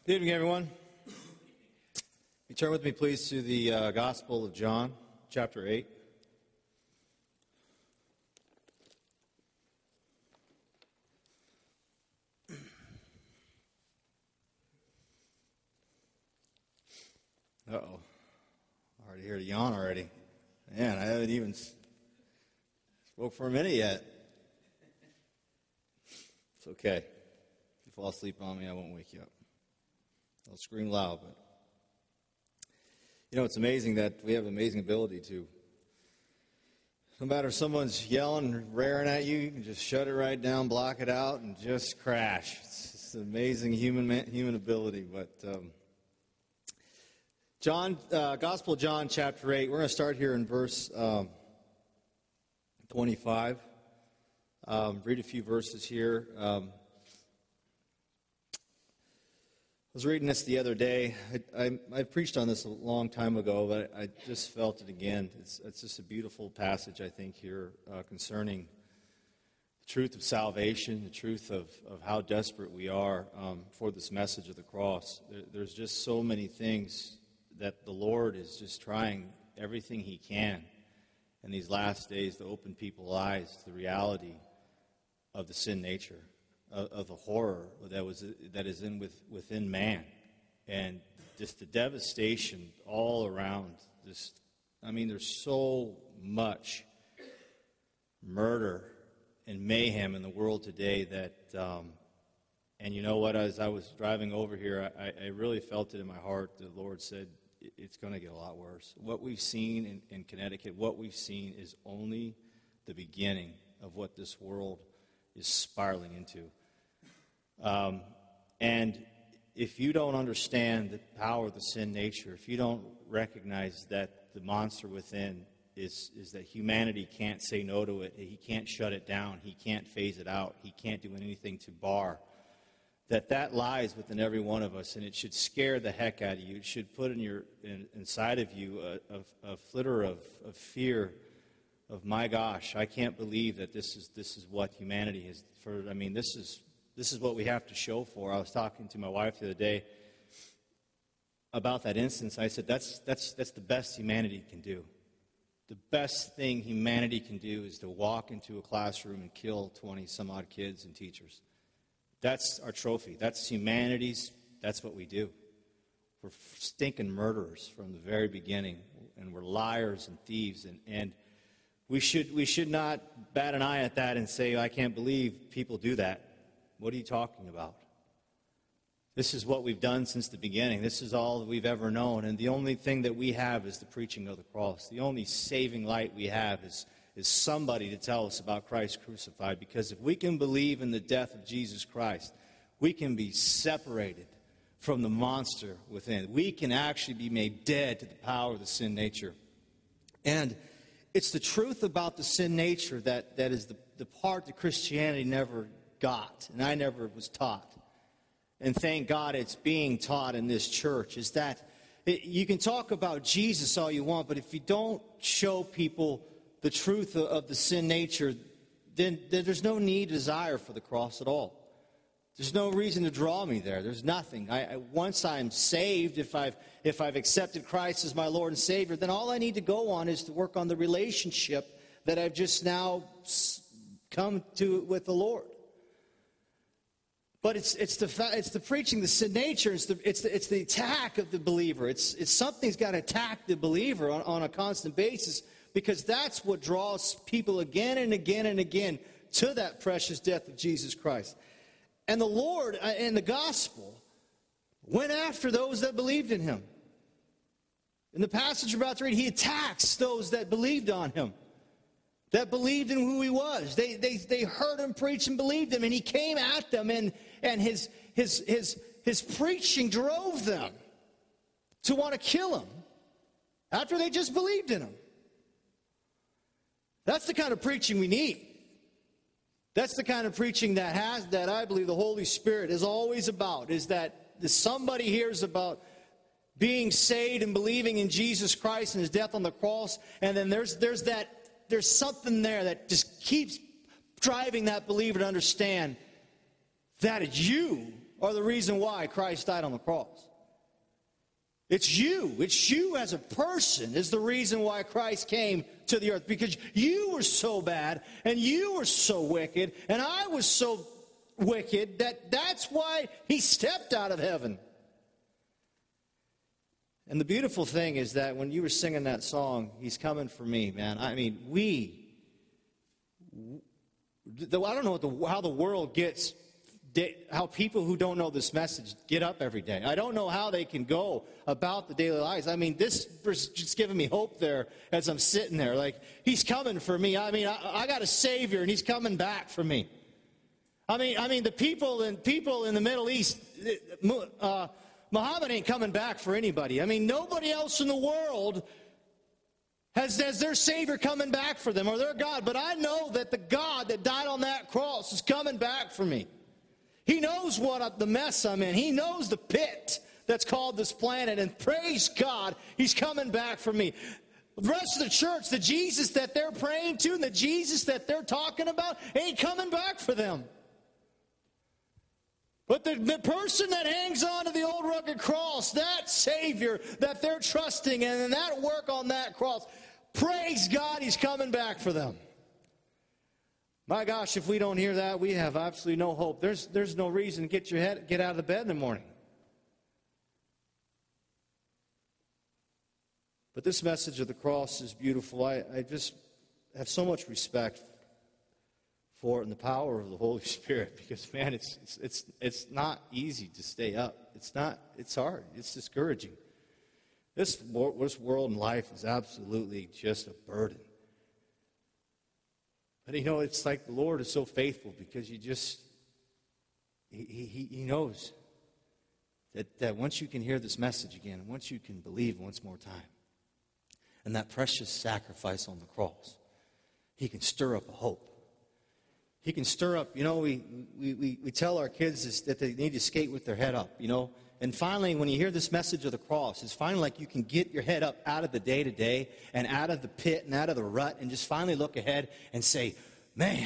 Good evening, everyone. You turn with me, please, to the Gospel of John, chapter 8. Uh-oh. Already heard a yawn already. Man, I haven't even spoke for a minute yet. It's okay. If you fall asleep on me, I won't wake you up. I'll scream loud, but it's amazing that we have amazing ability to, no matter if someone's yelling and raring at you, you can just shut it right down, block it out, and just crash. It's an amazing human ability. But Gospel of John, chapter 8, we're going to start here in verse 25. Read a few verses here. I was reading this the other day. I preached on this a long time ago, but I just felt it again. It's just a beautiful passage, I think, here concerning the truth of salvation, the truth of how desperate we are for this message of the cross. There's just so many things that the Lord is just trying everything He can in these last days to open people's eyes to the reality of the sin nature, of the horror that is within man, and just the devastation all around. There's so much murder and mayhem in the world today that, and you know what? As I was driving over here, I really felt it in my heart. The Lord said it's going to get a lot worse. What we've seen in Connecticut, what we've seen is only the beginning of what this world is spiraling into. And if you don't understand the power of the sin nature, if you don't recognize that the monster within is that humanity can't say no to it, he can't shut it down, he can't phase it out, he can't do anything to bar, that lies within every one of us, and it should scare the heck out of you. It should put inside of you a flitter of fear of, my gosh, I can't believe that this is what humanity is. This is what we have to show for. I was talking to my wife the other day about that instance. I said, that's the best humanity can do. The best thing humanity can do is to walk into a classroom and kill 20-some-odd kids and teachers. That's our trophy. That's humanity's, that's what we do. We're stinking murderers from the very beginning, and we're liars and thieves, and we should not bat an eye at that and say, I can't believe people do that. What are you talking about? This is what we've done since the beginning. This is all that we've ever known. And the only thing that we have is the preaching of the cross. The only saving light we have is somebody to tell us about Christ crucified. Because if we can believe in the death of Jesus Christ, we can be separated from the monster within. We can actually be made dead to the power of the sin nature. And it's the truth about the sin nature that is the part that Christianity never got, and I never was taught. And thank God it's being taught in this church, is that you can talk about Jesus all you want, but if you don't show people the truth of the sin nature, then there's no need, desire for the cross at all. There's no reason to draw me there. There's nothing. Once I'm saved, if I've accepted Christ as my Lord and Savior, then all I need to go on is to work on the relationship that I've just now come to with the Lord. But it's the preaching the sin nature. It's the attack of the believer. It's something's got to attack the believer on a constant basis, because that's what draws people again and again and again to that precious death of Jesus Christ. And the Lord in the gospel went after those that believed in Him. In the passage we're about to read, He attacks those that believed on Him, that believed in who He was. They heard Him preach and believed Him, and He came at them, and his preaching drove them to want to kill Him after they just believed in Him. That's the kind of preaching we need. That's the kind of preaching that I believe the Holy Spirit is always about, is that somebody hears about being saved and believing in Jesus Christ and His death on the cross, and then there's something there that just keeps driving that believer to understand that you are the reason why Christ died on the cross. It's you. It's you as a person is the reason why Christ came to the earth. Because you were so bad, and you were so wicked, and I was so wicked that's why he stepped out of heaven. And the beautiful thing is that when you were singing that song, He's Coming for Me, man. I mean, I don't know how the world gets, how people who don't know this message get up every day. I don't know how they can go about the daily lives. I mean, this was just giving me hope there as I'm sitting there. Like, He's coming for me. I mean, I got a Savior, and He's coming back for me. I mean, the people in the Middle East, Muhammad ain't coming back for anybody. I mean, nobody else in the world has their Savior coming back for them or their God. But I know that the God that died on that cross is coming back for me. He knows the mess I'm in. He knows the pit that's called this planet. And praise God, He's coming back for me. The rest of the church, the Jesus that they're praying to and the Jesus that they're talking about ain't coming back for them. But the person that hangs on to the old rugged cross, that Savior that they're trusting in and that work on that cross, praise God, He's coming back for them. My gosh, if we don't hear that, we have absolutely no hope. There's no reason to get out of the bed in the morning. But this message of the cross is beautiful. I just have so much respect for it and the power of the Holy Spirit, because man, it's not easy to stay up. It's hard. It's discouraging. This world and life is absolutely just a burden. But you know, it's like the Lord is so faithful, because He knows that once you can hear this message again, and once you can believe once more time, and that precious sacrifice on the cross, He can stir up a hope. He can stir up, you know, we tell our kids that they need to skate with their head up, you know. And finally, when you hear this message of the cross, it's finally like you can get your head up out of the day-to-day and out of the pit and out of the rut and just finally look ahead and say, man,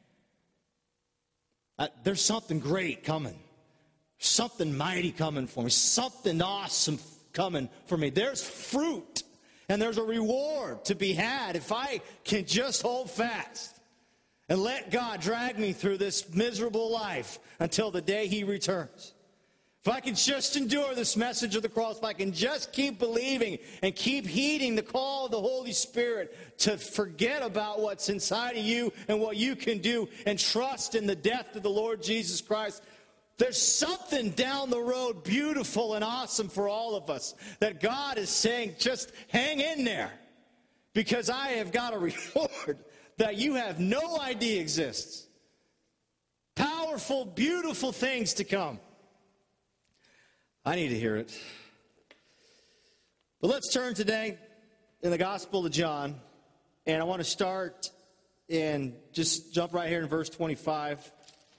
there's something great coming. Something mighty coming for me. Something awesome coming for me. There's fruit and there's a reward to be had if I can just hold fast and let God drag me through this miserable life until the day He returns. If I can just endure this message of the cross, if I can just keep believing and keep heeding the call of the Holy Spirit to forget about what's inside of you and what you can do and trust in the death of the Lord Jesus Christ, there's something down the road beautiful and awesome for all of us that God is saying, just hang in there, because I have got a reward that you have no idea exists. Powerful, beautiful things to come. I need to hear it. But let's turn today in the Gospel of John, and I want to start and just jump right here in verse 25.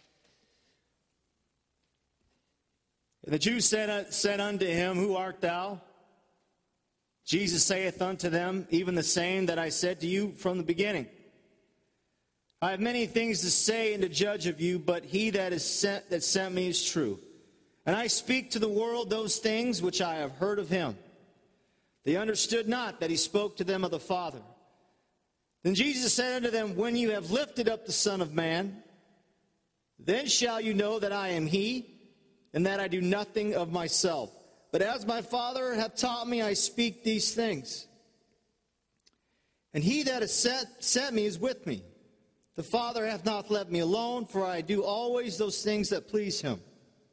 And the Jews said unto Him, Who art thou? Jesus saith unto them, Even the same that I said to you from the beginning. I have many things to say and to judge of you, but He that sent me is true. And I speak to the world those things which I have heard of Him. They understood not that He spoke to them of the Father. Then Jesus said unto them, When you have lifted up the Son of Man, then shall you know that I am He, and that I do nothing of myself. But as my Father hath taught me, I speak these things. And He that has sent me is with me. The Father hath not left me alone, for I do always those things that please Him.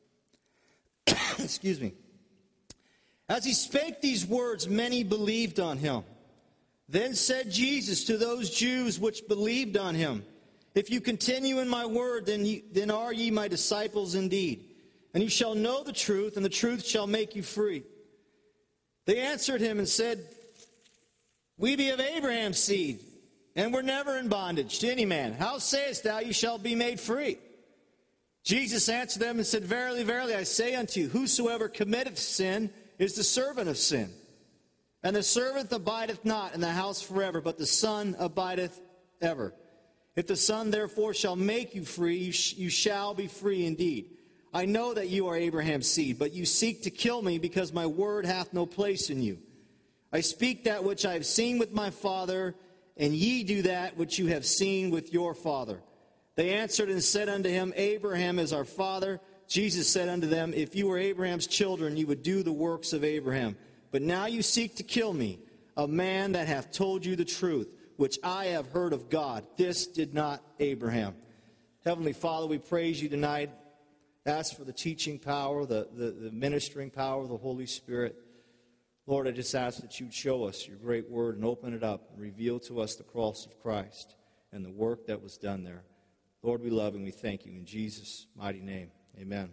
Excuse me. As He spake these words, many believed on Him. Then said Jesus to those Jews which believed on Him, If you continue in my word, then are ye my disciples indeed. And you shall know the truth, and the truth shall make you free. They answered Him and said, We be of Abraham's seed, and were never in bondage to any man. How sayest thou, you shall be made free? Jesus answered them and said, Verily, verily, I say unto you, whosoever committeth sin is the servant of sin. And the servant abideth not in the house forever, but the Son abideth ever. If the Son therefore shall make you free, you shall be free indeed. I know that you are Abraham's seed, but you seek to kill me because my word hath no place in you. I speak that which I have seen with my father, and ye do that which you have seen with your father. They answered and said unto him, Abraham is our father. Jesus said unto them, if you were Abraham's children, you would do the works of Abraham. But now you seek to kill me, a man that hath told you the truth, which I have heard of God. This did not Abraham. Heavenly Father, we praise you tonight. Ask for the teaching power, the ministering power of the Holy Spirit. Lord, I just ask that you'd show us your great word and open it up and reveal to us the cross of Christ and the work that was done there. Lord, we love and we thank you in Jesus' mighty name. Amen.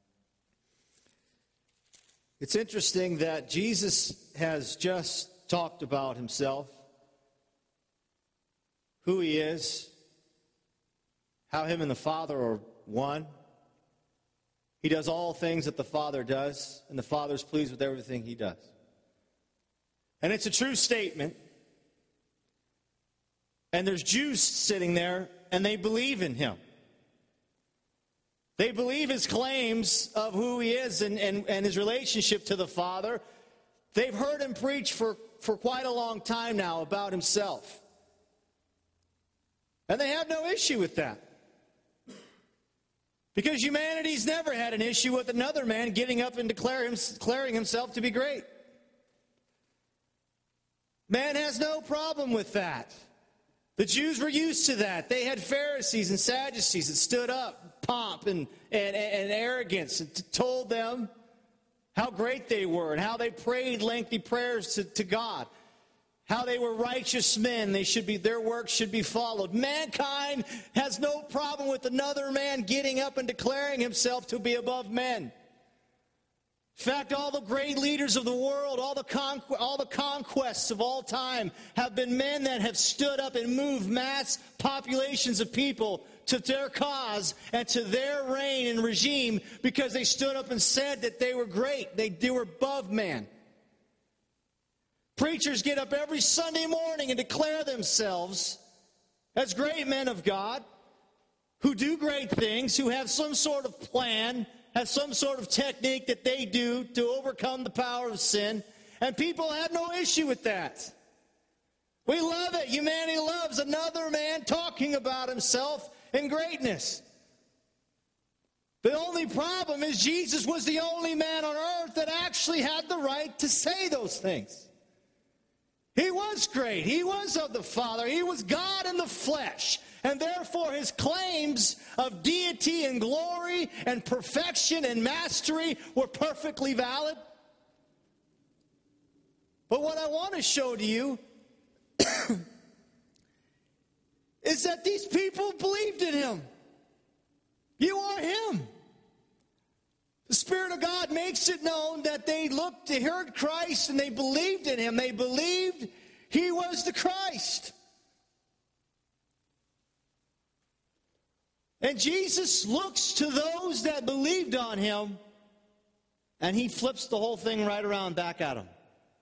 It's interesting that Jesus has just talked about himself, who he is, how him and the Father are one. He does all things that the Father does, and the Father is pleased with everything he does. And it's a true statement. And there's Jews sitting there, and they believe in him. They believe his claims of who he is and his relationship to the Father. They've heard him preach for quite a long time now about himself. And they have no issue with that. Because humanity's never had an issue with another man getting up and declaring himself to be great. Man has no problem with that. The Jews were used to that. They had Pharisees and Sadducees that stood up, pomp and arrogance, and told them how great they were and how they prayed lengthy prayers to God. How they were righteous men, their works should be followed. Mankind has no problem with another man getting up and declaring himself to be above men. In fact, all the great leaders of the world, all the conquests of all time have been men that have stood up and moved mass populations of people to their cause and to their reign and regime because they stood up and said that they were great. They were above man. Preachers get up every Sunday morning and declare themselves as great men of God who do great things, who have some sort of plan, have some sort of technique that they do to overcome the power of sin. And people have no issue with that. We love it. Humanity loves another man talking about himself in greatness. The only problem is Jesus was the only man on earth that actually had the right to say those things. He was great. He was of the Father. He was God in the flesh. And therefore his claims of deity and glory and perfection and mastery were perfectly valid. But what I want to show to you is that these people believed in him. You are him. The Spirit of God makes it known that they heard Christ and they believed in him. They believed he was the Christ. And Jesus looks to those that believed on him and he flips the whole thing right around back at them.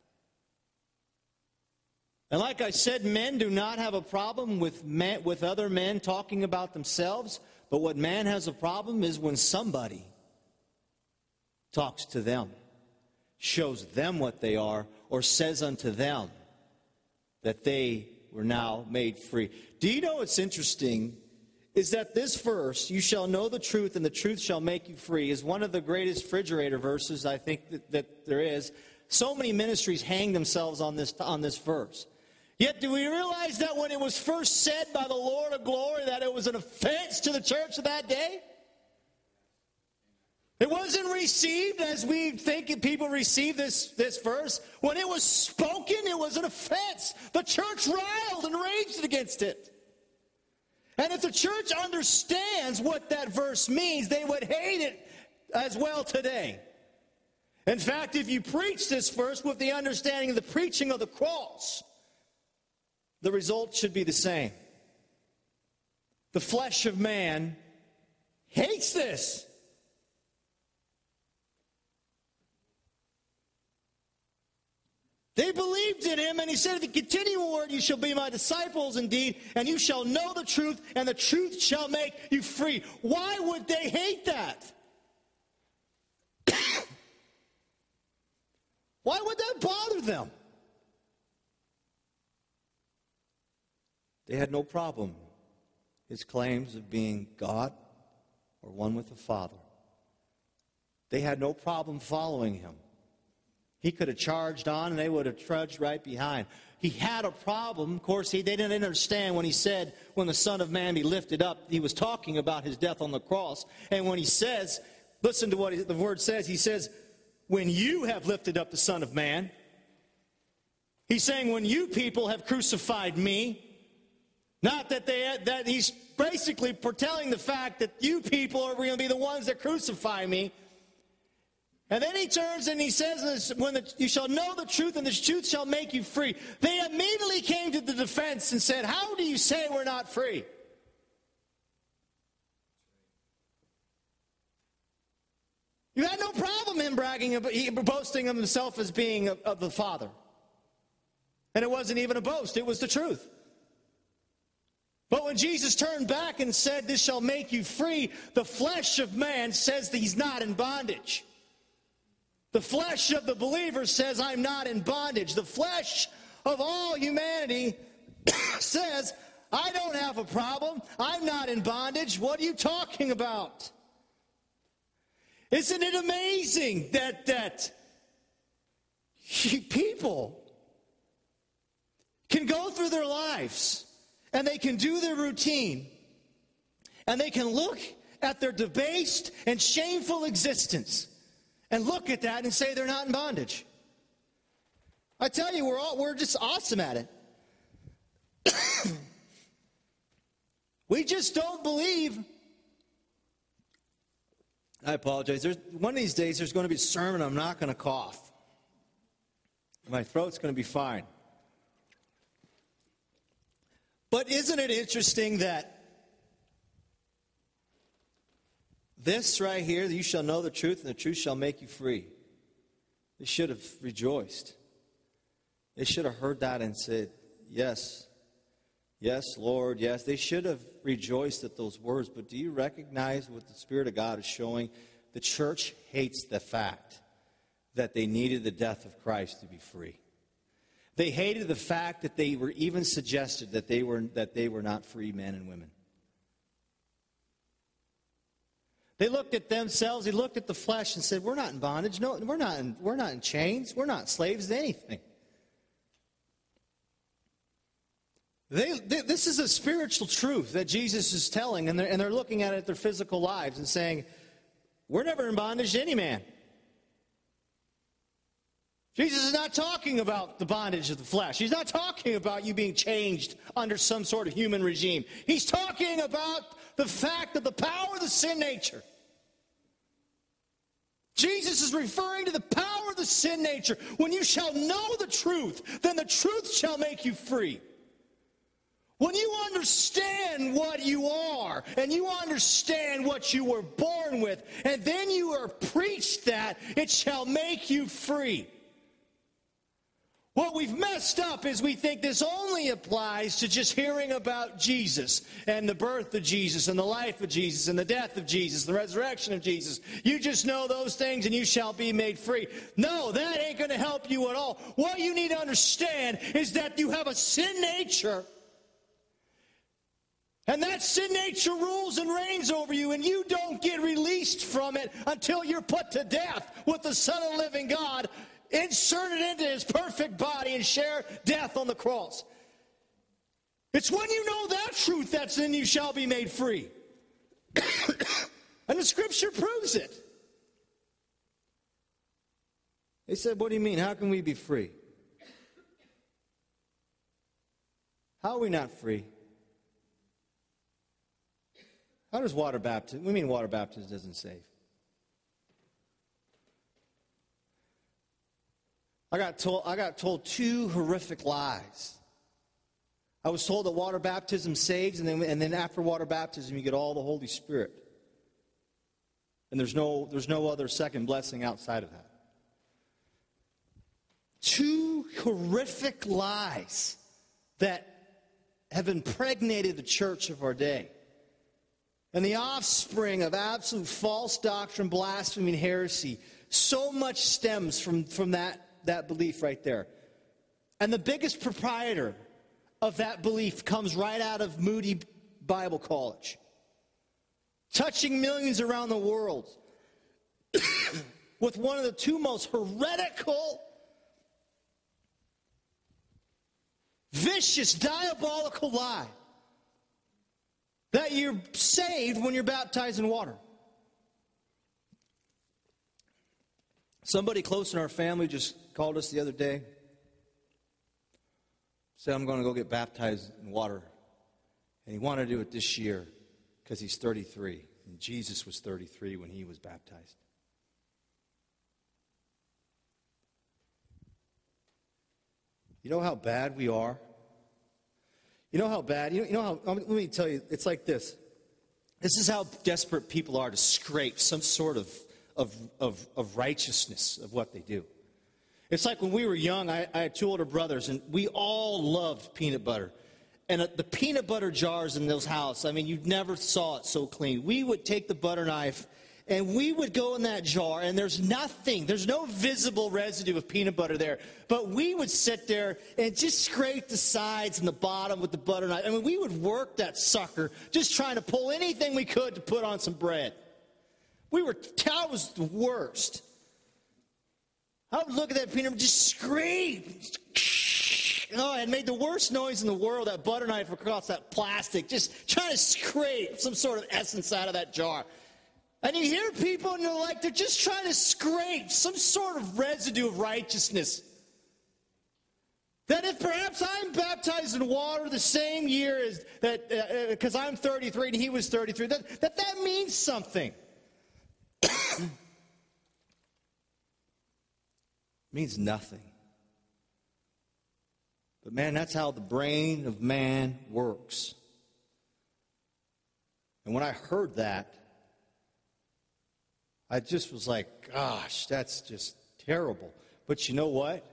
And like I said, men do not have a problem with other men talking about themselves, but what man has a problem is when somebody talks to them, shows them what they are, or says unto them that they were now made free. Do you know what's interesting is that this verse, you shall know the truth and the truth shall make you free, is one of the greatest refrigerator verses I think that there is. So many ministries hang themselves on this verse. Yet do we realize that when it was first said by the Lord of glory that it was an offense to the church of that day? It wasn't received as we think people receive this verse. When it was spoken, it was an offense. The church riled and raged against it. And if the church understands what that verse means, they would hate it as well today. In fact, if you preach this verse with the understanding of the preaching of the cross, the result should be the same. The flesh of man hates this. They believed in him, and he said, if you continue in the word, you shall be my disciples indeed, and you shall know the truth, and the truth shall make you free. Why would they hate that? Why would that bother them? They had no problem his claims of being God or one with the Father. They had no problem following him. He could have charged on and they would have trudged right behind. He had a problem. Of course, they didn't understand when he said, when the Son of Man be lifted up, he was talking about his death on the cross. And when he says, listen to what the word says, he says, when you have lifted up the Son of Man, he's saying, when you people have crucified me, not that he's basically foretelling the fact that you people are going to be the ones that crucify me. And then he turns and he says, you shall know the truth, and the truth shall make you free. They immediately came to the defense and said, how do you say we're not free? You had no problem him boasting of himself as being of the Father. And it wasn't even a boast, it was the truth. But when Jesus turned back and said, this shall make you free, the flesh of man says that he's not in bondage. The flesh of the believer says, I'm not in bondage. The flesh of all humanity says, I don't have a problem. I'm not in bondage. What are you talking about? Isn't it amazing that people can go through their lives and they can do their routine and they can look at their debased and shameful existence and look at that and say they're not in bondage? I tell you, we're just awesome at it. We just don't believe. I apologize. One of these days there's going to be a sermon. I'm not going to cough. My throat's going to be fine. But isn't it interesting that this right here, you shall know the truth, and the truth shall make you free. They should have rejoiced. They should have heard that and said, yes, yes, Lord, yes. They should have rejoiced at those words. But do you recognize what the Spirit of God is showing? The church hates the fact that they needed the death of Christ to be free. They hated the fact that they were even suggested that they were not free men and women. They looked at themselves, they looked at the flesh and said, we're not in bondage. No, we're not in chains. We're not slaves to anything. This is a spiritual truth that Jesus is telling, and they're looking at it at their physical lives and saying, we're never in bondage to any man. Jesus is not talking about the bondage of the flesh. He's not talking about you being changed under some sort of human regime. He's talking about the fact of the power of the sin nature. Jesus is referring to the power of the sin nature. When you shall know the truth, then the truth shall make you free. When you understand what you are, and you understand what you were born with, and then you are preached that, it shall make you free. What we've messed up is we think this only applies to just hearing about Jesus and the birth of Jesus and the life of Jesus and the death of Jesus, the resurrection of Jesus. You just know those things and you shall be made free. No, that ain't going to help you at all. What you need to understand is that you have a sin nature, and that sin nature rules and reigns over you, and you don't get released from it until you're put to death with the Son of the living God, inserted into his perfect body and share death on the cross. It's when you know that truth that's in you shall be made free. And the scripture proves it. They said, what do you mean? How can we be free? How are we not free? How does water baptism? We mean water baptism doesn't save. I got told two horrific lies. I was told that water baptism saves, and then after water baptism you get all the Holy Spirit. And there's no other second blessing outside of that. Two horrific lies that have impregnated the church of our day. And the offspring of absolute false doctrine, blasphemy, and heresy, so much stems from that that belief right there. And the biggest proprietor of that belief comes right out of Moody Bible College, touching millions around the world with one of the two most heretical, vicious, diabolical lie that you're saved when you're baptized in water. Somebody close in our family just called us the other day, said, I'm going to go get baptized in water. And he wanted to do it this year because he's 33. And Jesus was 33 when he was baptized. You know how bad we are? You know how bad? You know how, let me tell you, it's like this. This is how desperate people are to scrape some sort of righteousness of what they do. It's like when we were young, I had two older brothers, and we all loved peanut butter. And the peanut butter jars in those houses, I mean, you never saw it so clean. We would take the butter knife, and we would go in that jar, and there's no visible residue of peanut butter there. But we would sit there and just scrape the sides and the bottom with the butter knife. I mean, we would work that sucker, just trying to pull anything we could to put on some bread. I was the worst. I would look at that peanut butter, just scrape. Oh, it made the worst noise in the world, that butter knife across that plastic, just trying to scrape some sort of essence out of that jar. And you hear people, and they're just trying to scrape some sort of residue of righteousness. That if perhaps I'm baptized in water the same year as that, because I'm 33 and he was 33, that means something. Means nothing. But man, that's how the brain of man works. And when I heard that, I just was like, gosh, that's just terrible. But you know what?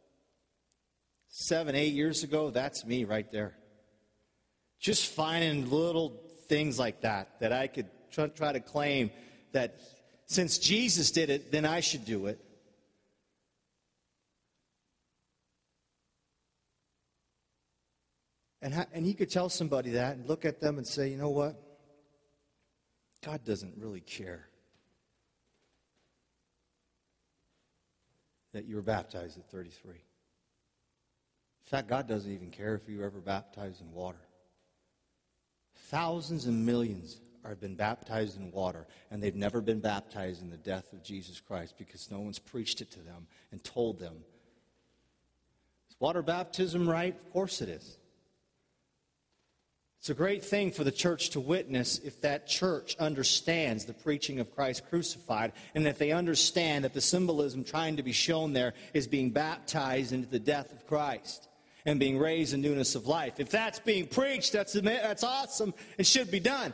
7, 8 years ago, that's me right there. Just finding little things like that I could try to claim that since Jesus did it, then I should do it. And you could tell somebody that and look at them and say, you know what? God doesn't really care that you were baptized at 33. In fact, God doesn't even care if you were ever baptized in water. Thousands and millions have been baptized in water, and they've never been baptized in the death of Jesus Christ because no one's preached it to them and told them. Is water baptism right? Of course it is. It's a great thing for the church to witness if that church understands the preaching of Christ crucified, and if they understand that the symbolism trying to be shown there is being baptized into the death of Christ and being raised in newness of life. If that's being preached, that's awesome. It should be done.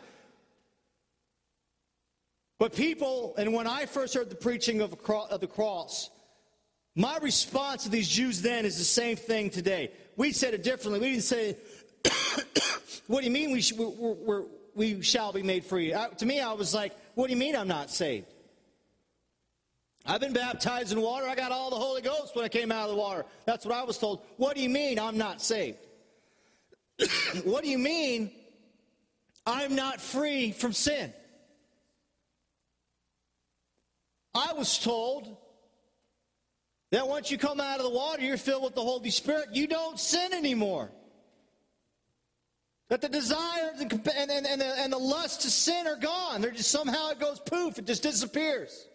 But people, and when I first heard the preaching of the cross, my response to these Jews then is the same thing today. We said it differently. We didn't say, what do you mean we shall be made free? To me, I was like, what do you mean I'm not saved? I've been baptized in water. I got all the Holy Ghost when I came out of the water. That's what I was told. What do you mean I'm not saved? What do you mean I'm not free from sin? I was told that once you come out of the water, you're filled with the Holy Spirit. You don't sin anymore. That the desire and the lust to sin are gone. They're just somehow it goes poof. It just disappears.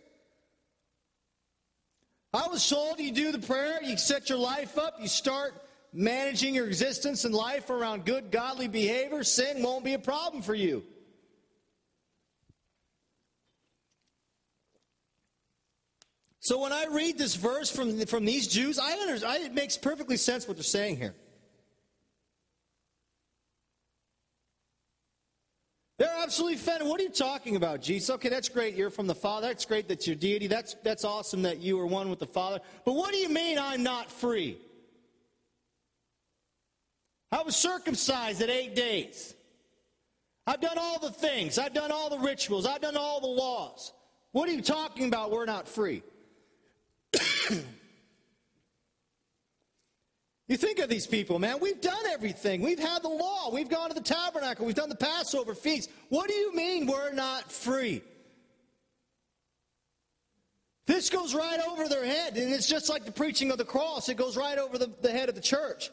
I was told you do the prayer, you set your life up, you start managing your existence and life around good, godly behavior. Sin won't be a problem for you. So when I read this verse from these Jews, it makes perfectly sense what they're saying here. They're absolutely offended. What are you talking about, Jesus? Okay, that's great. You're from the Father. That's great that you're deity. That's awesome that you are one with the Father. But what do you mean I'm not free? I was circumcised at 8 days. I've done all the things. I've done all the rituals. I've done all the laws. What are you talking about? We're not free. You think of these people, man. We've done everything. We've had the law. We've gone to the tabernacle. We've done the Passover feast. What do you mean we're not free? This goes right over their head, and it's just like the preaching of the cross. It goes right over the head of the church.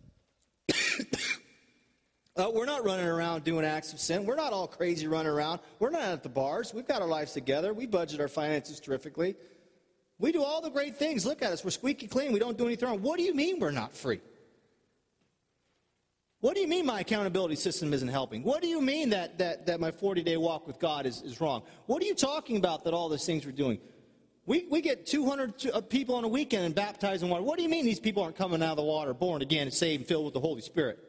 We're not running around doing acts of sin. We're not all crazy running around. We're not at the bars. We've got our lives together. We budget our finances terrifically. We do all the great things. Look at us. We're squeaky clean. We don't do anything wrong. What do you mean we're not free? What do you mean my accountability system isn't helping? What do you mean that my 40-day walk with God is wrong? What are you talking about that all those things we're doing? We get 200 people on a weekend and baptized in water. What do you mean these people aren't coming out of the water, born again, saved, and filled with the Holy Spirit?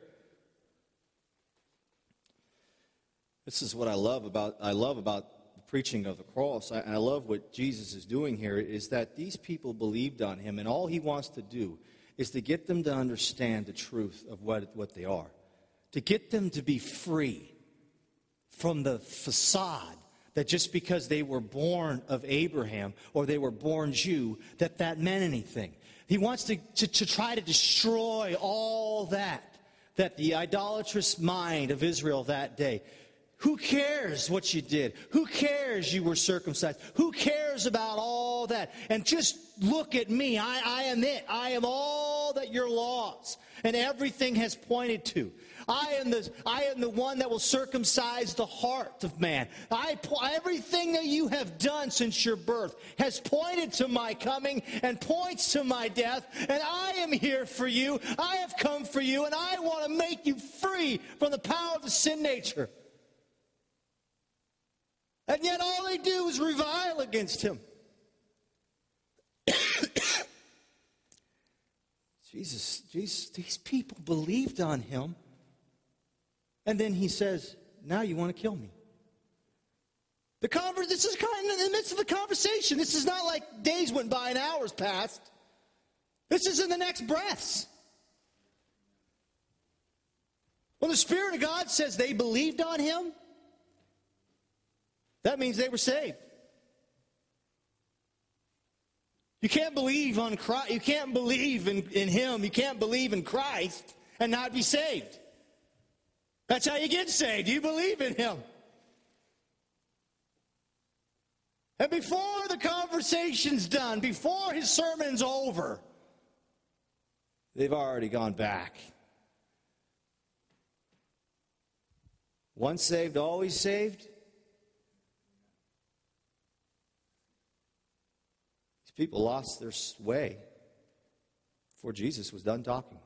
This is what I love about the preaching of the cross. I love what Jesus is doing here, is that these people believed on him, and all he wants to do is to get them to understand the truth of what they are. To get them to be free from the facade that just because they were born of Abraham or they were born Jew, that meant anything. He wants to try to destroy all that the idolatrous mind of Israel that day. Who cares what you did? Who cares you were circumcised? Who cares about all that? And just look at me. I am it. I am all that your laws and everything has pointed to. I am the one that will circumcise the heart of man. Everything that you have done since your birth has pointed to my coming and points to my death. And I am here for you. I have come for you, and I want to make you free from the power of the sin nature. And yet all they do is revile against him. Jesus, these people believed on him. And then he says, now you want to kill me. This is kind of in the midst of the conversation. This is not like days went by and hours passed. This is in the next breaths. When the Spirit of God says they believed on him, that means they were saved. You can't believe on Christ. You can't believe in him. You can't believe in Christ and not be saved. That's how you get saved. You believe in him. And before the conversation's done, before his sermon's over, they've already gone back. Once saved, always saved. These people lost their way before Jesus was done talking.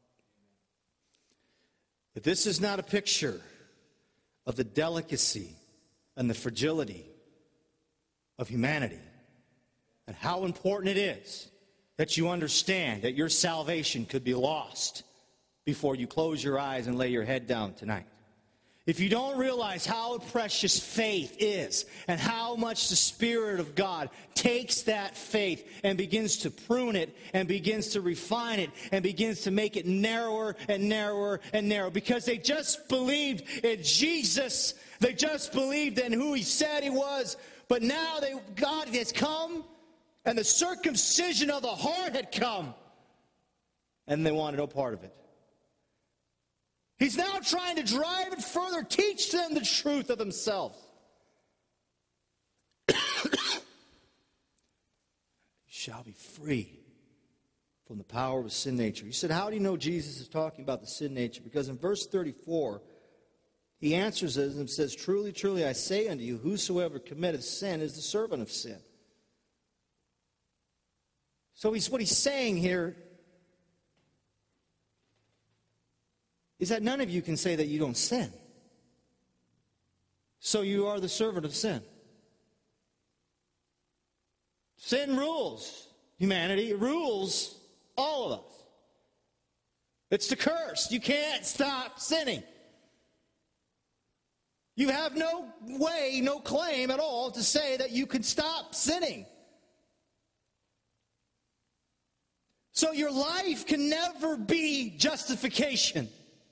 If this is not a picture of the delicacy and the fragility of humanity, and how important it is that you understand that your salvation could be lost before you close your eyes and lay your head down tonight. If you don't realize how precious faith is and how much the Spirit of God takes that faith and begins to prune it and begins to refine it and begins to make it narrower and narrower and narrower, because they just believed in Jesus. They just believed in who he said he was. But now God has come and the circumcision of the heart had come, and they wanted no part of it. He's now trying to drive it further, teach them the truth of himself. You shall be free from the power of sin nature. You said, how do you know Jesus is talking about the sin nature? Because in verse 34, he answers it and says, truly, truly, I say unto you, whosoever committeth sin is the servant of sin. So what he's saying here is that none of you can say that you don't sin. So you are the servant of sin. Sin rules humanity. It rules all of us. It's the curse. You can't stop sinning. You have no way, no claim at all to say that you can stop sinning. So your life can never be justification.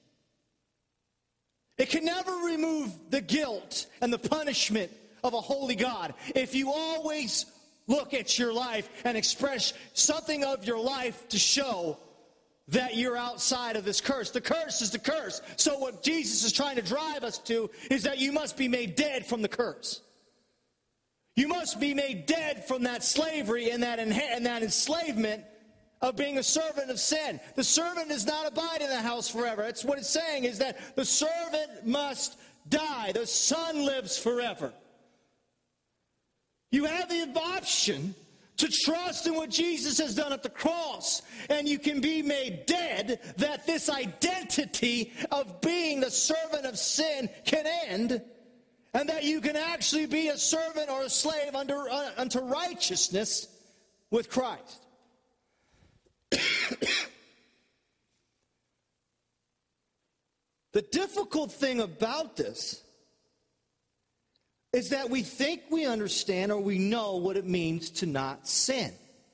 It can never remove the guilt and the punishment of a holy God if you always look at your life and express something of your life to show that you're outside of this curse. The curse is the curse. So what Jesus is trying to drive us to is that you must be made dead from the curse. You must be made dead from that slavery and that enslavement of being a servant of sin. The servant does not abide in the house forever. That's what it's saying, is that the servant must die. The son lives forever. You have the option to trust in what Jesus has done at the cross, and you can be made dead, that this identity of being the servant of sin can end, and that you can actually be a servant or a slave unto righteousness with Christ. The difficult thing about this is that we think we understand or we know what it means to not sin.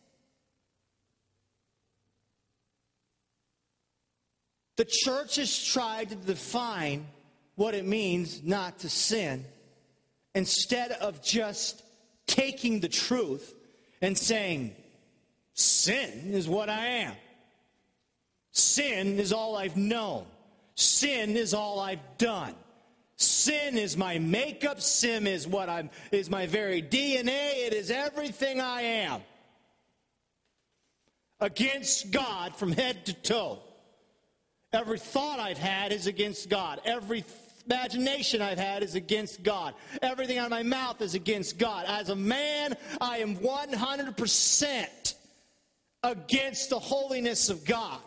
The church has tried to define what it means not to sin instead of just taking the truth and saying, sin is what I am. Sin is all I've known. Sin is all I've done. Sin is my makeup. Sin is is my very DNA. It is everything I am. Against God from head to toe. Every thought I've had is against God. Every imagination I've had is against God. Everything out of my mouth is against God. As a man, I am 100% against the holiness of God.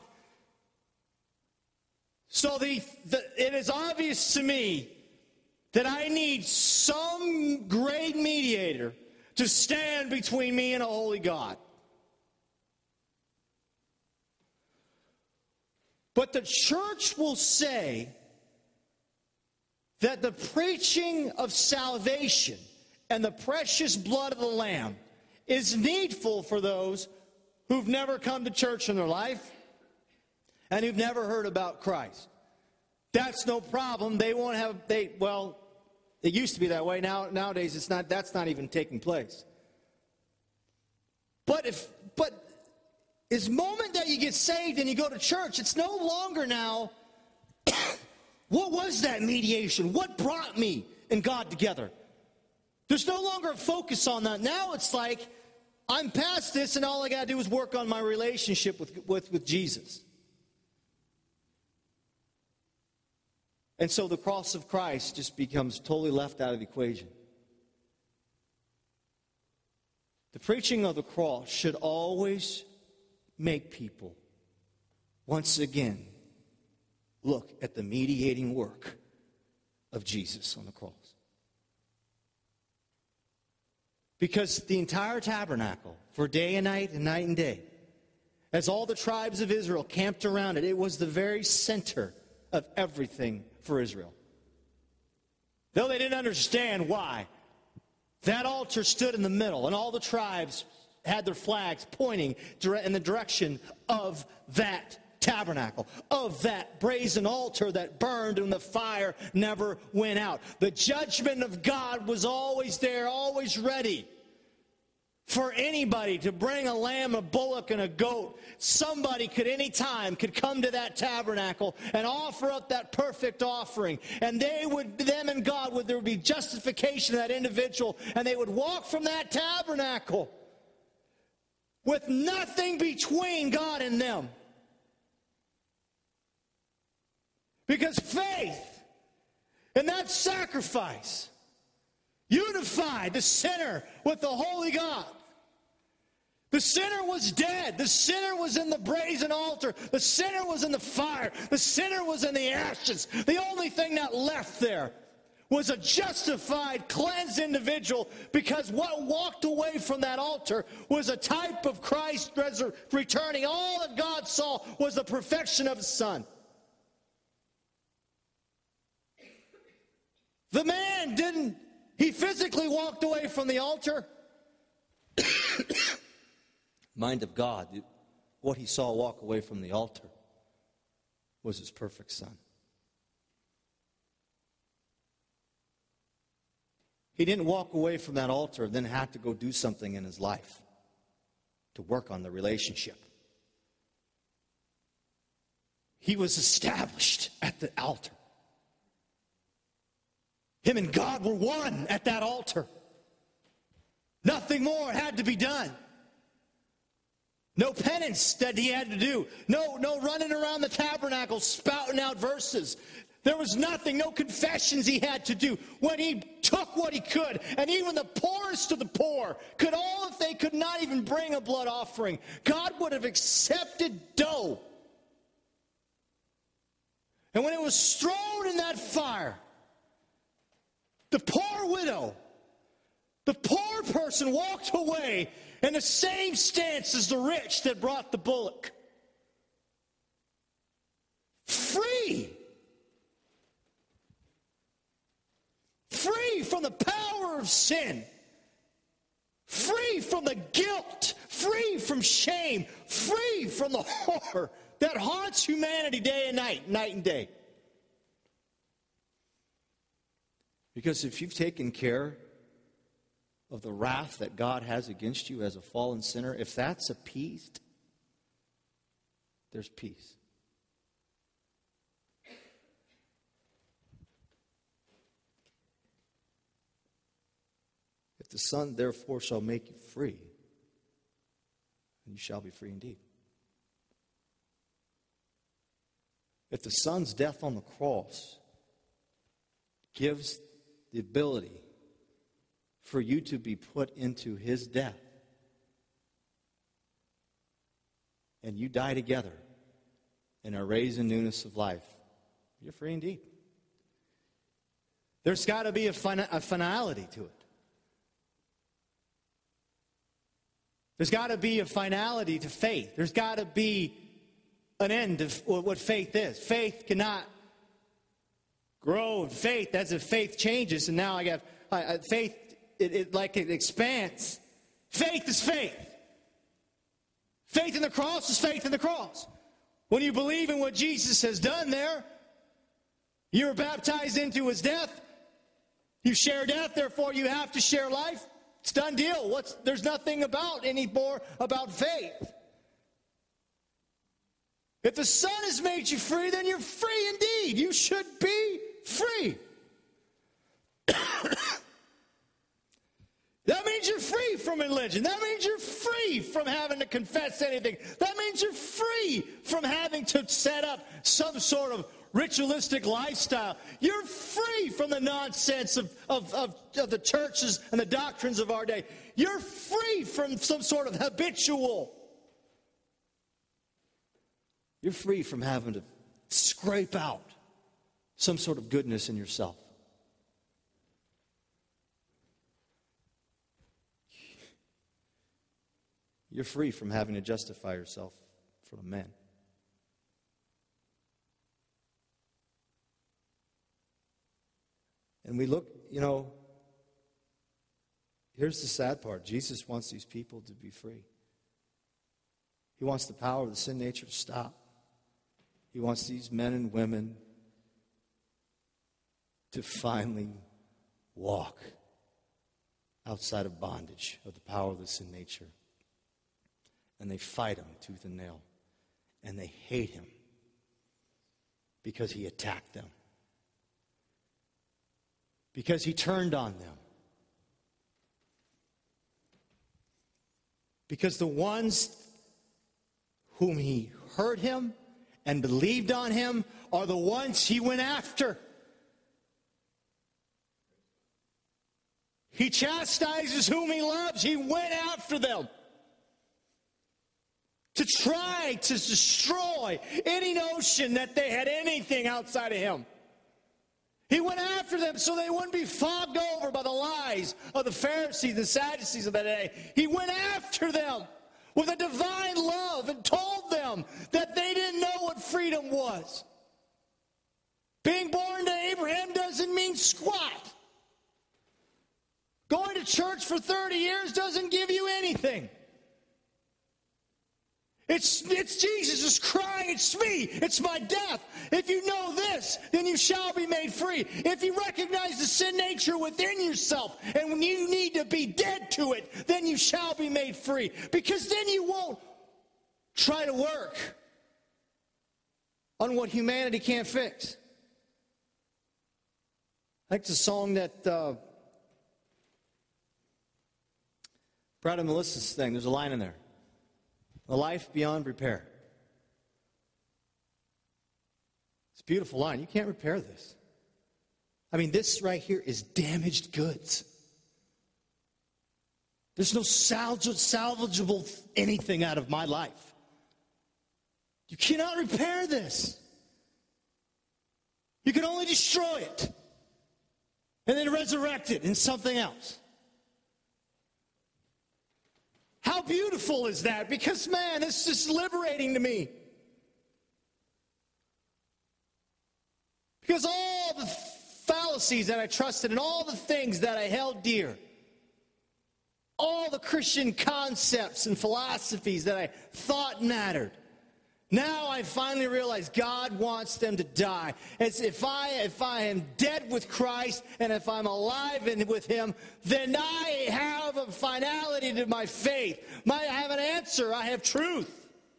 So it is obvious to me that I need some great mediator to stand between me and a holy God. But the church will say that the preaching of salvation and the precious blood of the Lamb is needful for those who've never come to church in their life and who've never heard about Christ. That's no problem. They won't have, it used to be that way. Nowadays that's not even taking place. But this moment that you get saved and you go to church, it's no longer now, what was that mediation? What brought me and God together? There's no longer a focus on that. Now it's like, I'm past this and all I got to do is work on my relationship with Jesus. And so the cross of Christ just becomes totally left out of the equation. The preaching of the cross should always make people, once again, look at the mediating work of Jesus on the cross. Because the entire tabernacle, for day and night and day, as all the tribes of Israel camped around it, it was the very center of everything for Israel. Though they didn't understand why, that altar stood in the middle, and all the tribes had their flags pointing in the direction of that tabernacle, of that brazen altar that burned and the fire never went out. The judgment of God was always there, always ready for anybody to bring a lamb, a bullock, and a goat. Somebody anytime could come to that tabernacle and offer up that perfect offering. And them and God, there would be justification of that individual, and they would walk from that tabernacle with nothing between God and them. Because faith in that sacrifice unified the sinner with the holy God. The sinner was dead. The sinner was in the brazen altar. The sinner was in the fire. The sinner was in the ashes. The only thing that left there was a justified, cleansed individual, because what walked away from that altar was a type of Christ returning. All that God saw was the perfection of His Son. The man he physically walked away from the altar. Mind of God, what he saw walk away from the altar was His perfect Son. He didn't walk away from that altar and then have to go do something in his life to work on the relationship. he was established at the altar. Him and God were one at that altar. Nothing more had to be done. No penance that he had to do. No running around the tabernacle spouting out verses. There was nothing, no confessions he had to do. When he took what he could, and even the poorest of the poor could all, if they could not even bring a blood offering, God would have accepted dough. And when it was thrown in that fire, the poor widow, the poor person walked away in the same stance as the rich that brought the bullock. Free. Free from the power of sin. Free from the guilt. Free from shame. Free from the horror that haunts humanity day and night, night and day. Because if you've taken care of the wrath that God has against you as a fallen sinner, if that's appeased, there's peace. If the Son therefore shall make you free, then you shall be free indeed. If the Son's death on the cross gives the ability for you to be put into his death, and you die together and are raised in newness of life, you're free indeed. There's got to be a finality to it. There's got to be a finality to faith. There's got to be an end of what faith is. Faith cannot grow in faith as if faith changes, and now I got faith. It expands. Faith is faith. Faith in the cross is faith in the cross. When you believe in what Jesus has done there, you are baptized into his death. You share death, therefore you have to share life. It's done deal. There's nothing anymore about faith. If the Son has made you free, then you're free indeed. You should be free. That means you're free from religion. That means you're free from having to confess anything. That means you're free from having to set up some sort of ritualistic lifestyle. You're free from the nonsense of the churches and the doctrines of our day. You're free from some sort of habitual. You're free from having to scrape out some sort of goodness in yourself. You're free from having to justify yourself from men. And we look, here's the sad part. Jesus wants these people to be free. He wants the power of the sin nature to stop. He wants these men and women to finally walk outside of bondage of the power of the sin nature. And they fight him tooth and nail. And they hate him because he attacked them. Because he turned on them. Because the ones whom he heard him and believed on him are the ones he went after. He chastises whom he loves. He went after them to try to destroy any notion that they had anything outside of him. He went after them so they wouldn't be fogged over by the lies of the Pharisees and Sadducees of that day. He went after them with a divine love and told them that they didn't know what freedom was. Being born to Abraham doesn't mean squat. Going to church for 30 years doesn't give you anything. It's Jesus just crying, it's me, it's my death. If you know this, then you shall be made free. If you recognize the sin nature within yourself, and when you need to be dead to it, then you shall be made free. Because then you won't try to work on what humanity can't fix. I like the song that Brad and Melissa's thing. There's a line in there. A life beyond repair. It's a beautiful line. You can't repair this. I mean, this right here is damaged goods. There's no salvageable anything out of my life. You cannot repair this. You can only destroy it and then resurrect it in something else. How beautiful is that? Because, man, it's just liberating to me. Because all the fallacies that I trusted and all the things that I held dear, all the Christian concepts and philosophies that I thought mattered, now I finally realize God wants them to die. It's if I am dead with Christ and if I'm alive with Him, then I have a finality to my faith. I have an answer. I have truth.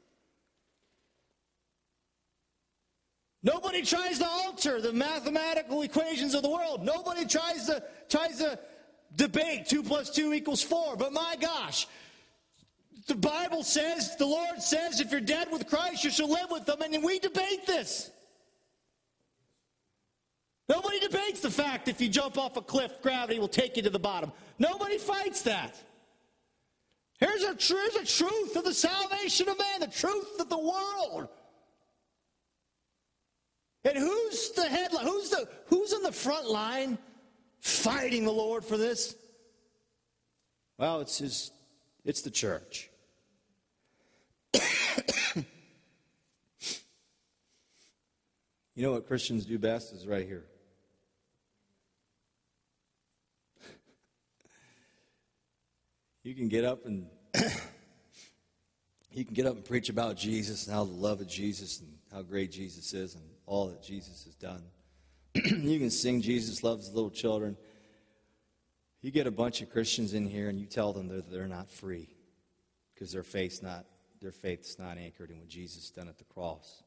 Nobody tries to alter the mathematical equations of the world. Nobody tries to debate 2 + 2 = 4. But my gosh, the Bible says, the Lord says, if you're dead with Christ, you shall live with Him. And we debate this. Nobody debates the fact if you jump off a cliff, gravity will take you to the bottom. Nobody fights that. Here's a truth of the salvation of man, the truth of the world. And who's the headline? Who's in the front line fighting the Lord for this? Well, it's the church. You know what Christians do best is right here. You can get up and preach about Jesus and how the love of Jesus and how great Jesus is and all that Jesus has done. You can sing Jesus loves little children. You get a bunch of Christians in here and you tell them they're not free because their faith's not anchored in what Jesus done at the cross.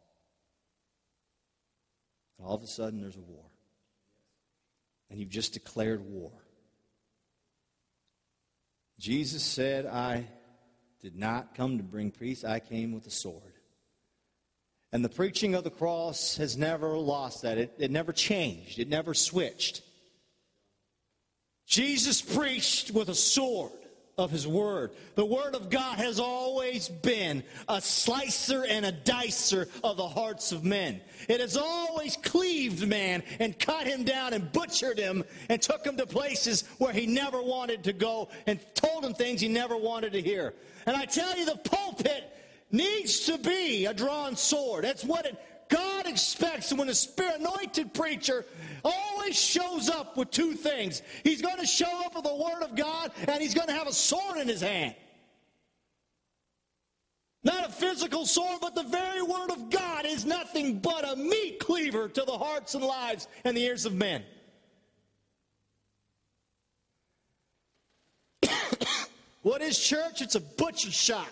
And all of a sudden there's a war. And you've just declared war. Jesus said, I did not come to bring peace, I came with a sword. And the preaching of the cross has never lost that. It never changed. It never switched. Jesus preached with a sword of His Word. The Word of God has always been a slicer and a dicer of the hearts of men. It has always cleaved man and cut him down and butchered him and took him to places where he never wanted to go and told him things he never wanted to hear. And I tell you, the pulpit needs to be a drawn sword. That's what God expects when a Spirit-anointed preacher always shows up with two things. He's going to show up with the Word of God, and he's going to have a sword in his hand. Not a physical sword, but the very Word of God is nothing but a meat cleaver to the hearts and lives and the ears of men. What is church? It's a butcher shop.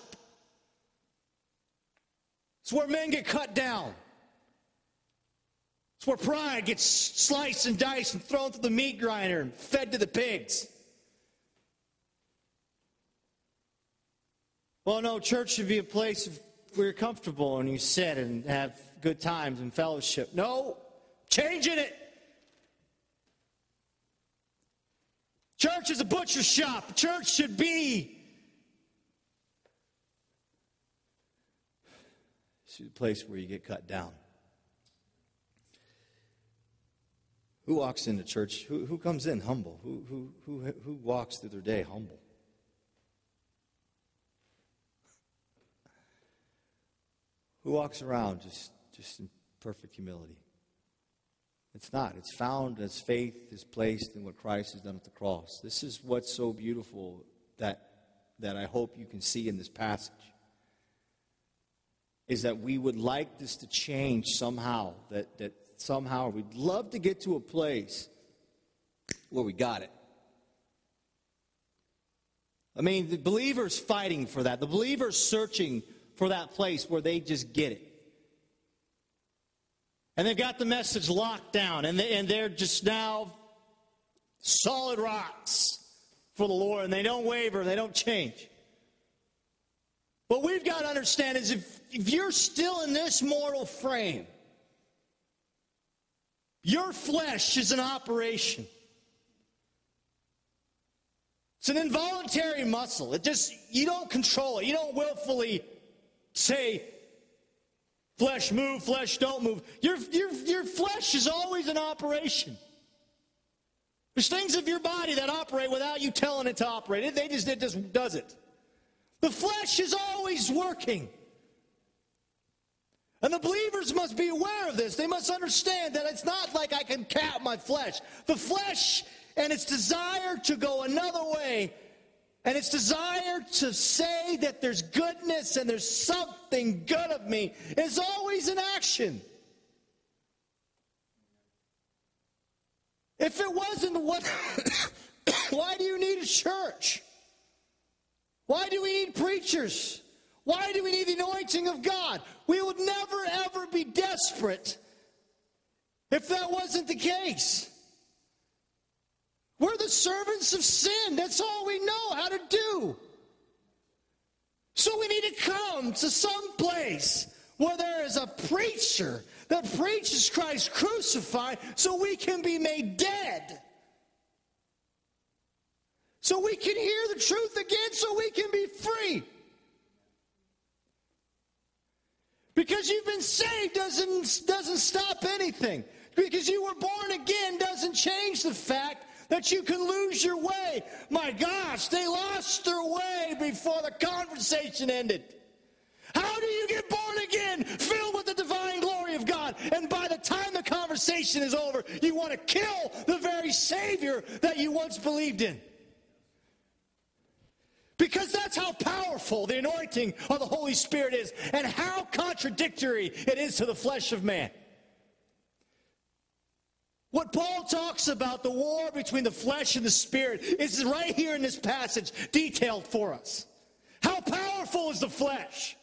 It's where men get cut down. It's where pride gets sliced and diced and thrown through the meat grinder and fed to the pigs. Well, no, church should be a place where you're comfortable and you sit and have good times and fellowship. No, changing it. Church is a butcher shop. Church should be a place where you get cut down. Who walks into church? Who comes in humble? Who walks through their day humble? Who walks around just in perfect humility? It's not. It's found as faith is placed in what Christ has done at the cross. This is what's so beautiful that I hope you can see in this passage. Is that we would like this to change somehow. That somehow we'd love to get to a place where we got it. I mean, the believers fighting for that. The believers searching for that place where they just get it. And they've got the message locked down, and they're just now solid rocks for the Lord, and they don't waver, they don't change. What we've got to understand is if you're still in this mortal frame, your flesh is an operation. It's an involuntary muscle. You don't control it. You don't willfully say, flesh move, flesh don't move. Your flesh is always an operation. There's things of your body that operate without you telling it to operate. It just does it. The flesh is always working. And the believers must be aware of this. They must understand that it's not like I can cap my flesh. The flesh and its desire to go another way, and its desire to say that there's goodness and there's something good of me, is always in action. If it wasn't, why do you need a church? Why do we need preachers? Why do we need the anointing of God? We would never, ever be desperate if that wasn't the case. We're the servants of sin. That's all we know how to do. So we need to come to some place where there is a preacher that preaches Christ crucified so we can be made dead. So we can hear the truth again, so we can be free. Because you've been saved doesn't stop anything. Because you were born again doesn't change the fact that you can lose your way. My gosh, they lost their way before the conversation ended. How do you get born again, filled with the divine glory of God, and by the time the conversation is over, you want to kill the very Savior that you once believed in? Because that's how powerful the anointing of the Holy Spirit is, and how contradictory it is to the flesh of man. What Paul talks about, the war between the flesh and the spirit, is right here in this passage, detailed for us. How powerful is the flesh?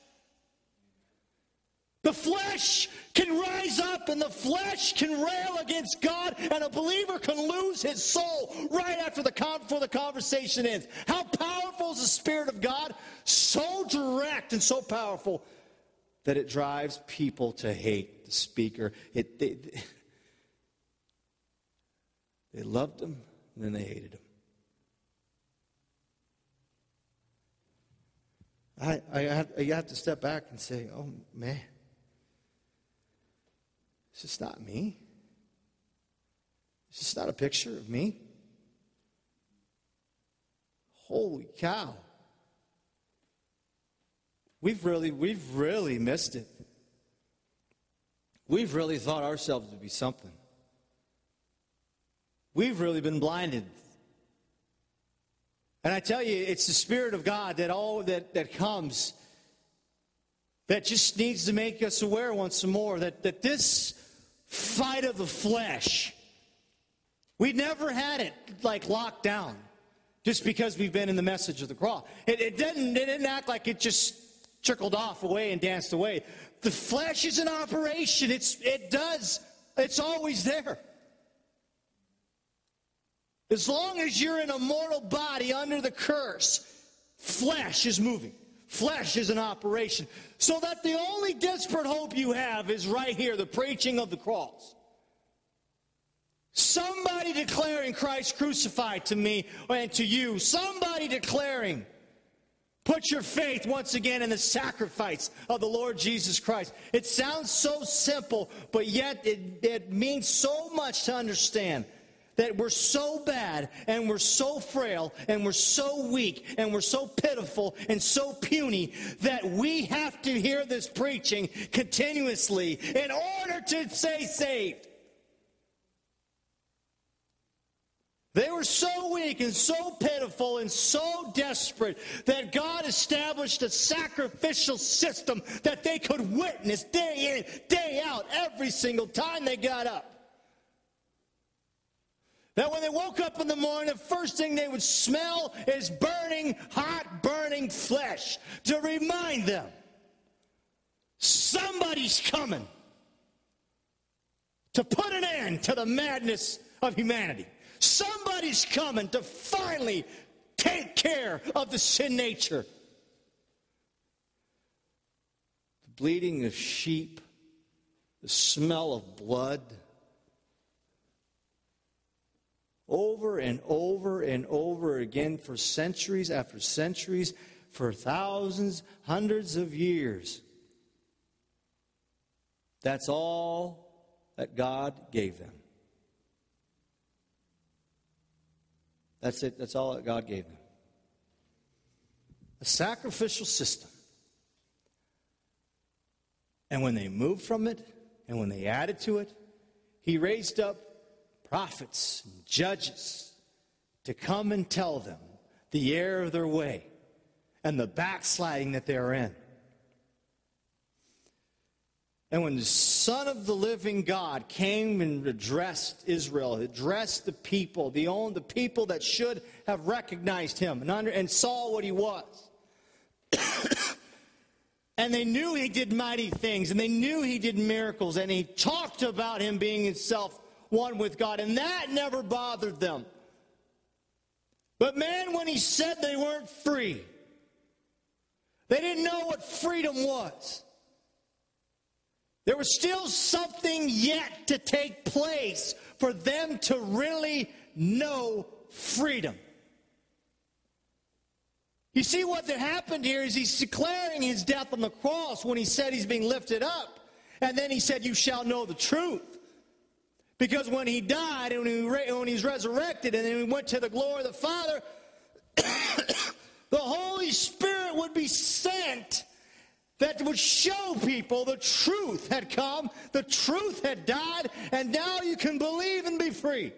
The flesh can rise up and the flesh can rail against God, and a believer can lose his soul right after before the conversation ends. How powerful is the Spirit of God? So direct and so powerful that it drives people to hate the speaker. They loved him, and then they hated him. You have to step back and say, oh, man, it's just not me. It's just not a picture of me. Holy cow. We've really missed it. We've really thought ourselves to be something. We've really been blinded. And I tell you, it's the Spirit of God that comes that just needs to make us aware once more that this fight of the flesh, we never had it like locked down just because we've been in the message of the cross. It didn't act like it just trickled off away and danced away. The flesh is an operation. It's always there. As long as you're in a mortal body under the curse, flesh is moving. Flesh is an operation. So that the only desperate hope you have is right here, the preaching of the cross. Somebody declaring Christ crucified to me and to you. Somebody declaring, put your faith once again in the sacrifice of the Lord Jesus Christ. It sounds so simple, but yet it means so much to understand. That we're so bad, and we're so frail, and we're so weak, and we're so pitiful, and so puny, that we have to hear this preaching continuously in order to stay saved. They were so weak and so pitiful and so desperate that God established a sacrificial system that they could witness day in, day out, every single time they got up. That when they woke up in the morning, the first thing they would smell is burning, hot, burning flesh to remind them somebody's coming. to put an end to the madness of humanity. Somebody's coming to finally take care of the sin nature. The bleating of sheep, the smell of blood. Over and over and over again for centuries after centuries, for thousands, hundreds of years. That's all that God gave them. That's it. That's all that God gave them. A sacrificial system. And when they moved from it, and when they added to it, He raised up prophets and judges to come and tell them the error of their way and the backsliding that they're in. And when the Son of the living God came and addressed Israel, addressed the people, the people that should have recognized Him and saw what He was, and they knew He did mighty things, and they knew He did miracles, and He talked about Him being Himself one with God, and that never bothered them. But man, when He said they weren't free, they didn't know what freedom was. There was still something yet to take place for them to really know freedom. You see, what that happened here is He's declaring His death on the cross when He said He's being lifted up. And then He said, you shall know the truth. Because when He died and when He's resurrected and then He went to the glory of the Father, the Holy Spirit would be sent that would show people the truth had come, the truth had died, and now you can believe and be free.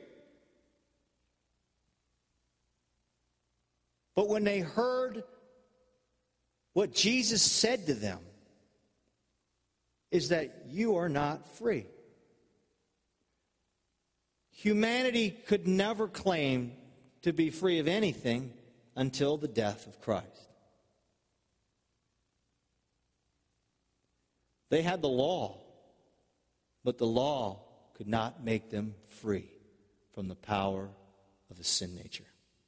But when they heard what Jesus said to them, is that you are not free. Humanity could never claim to be free of anything until the death of Christ. They had the law, but the law could not make them free from the power of the sin nature.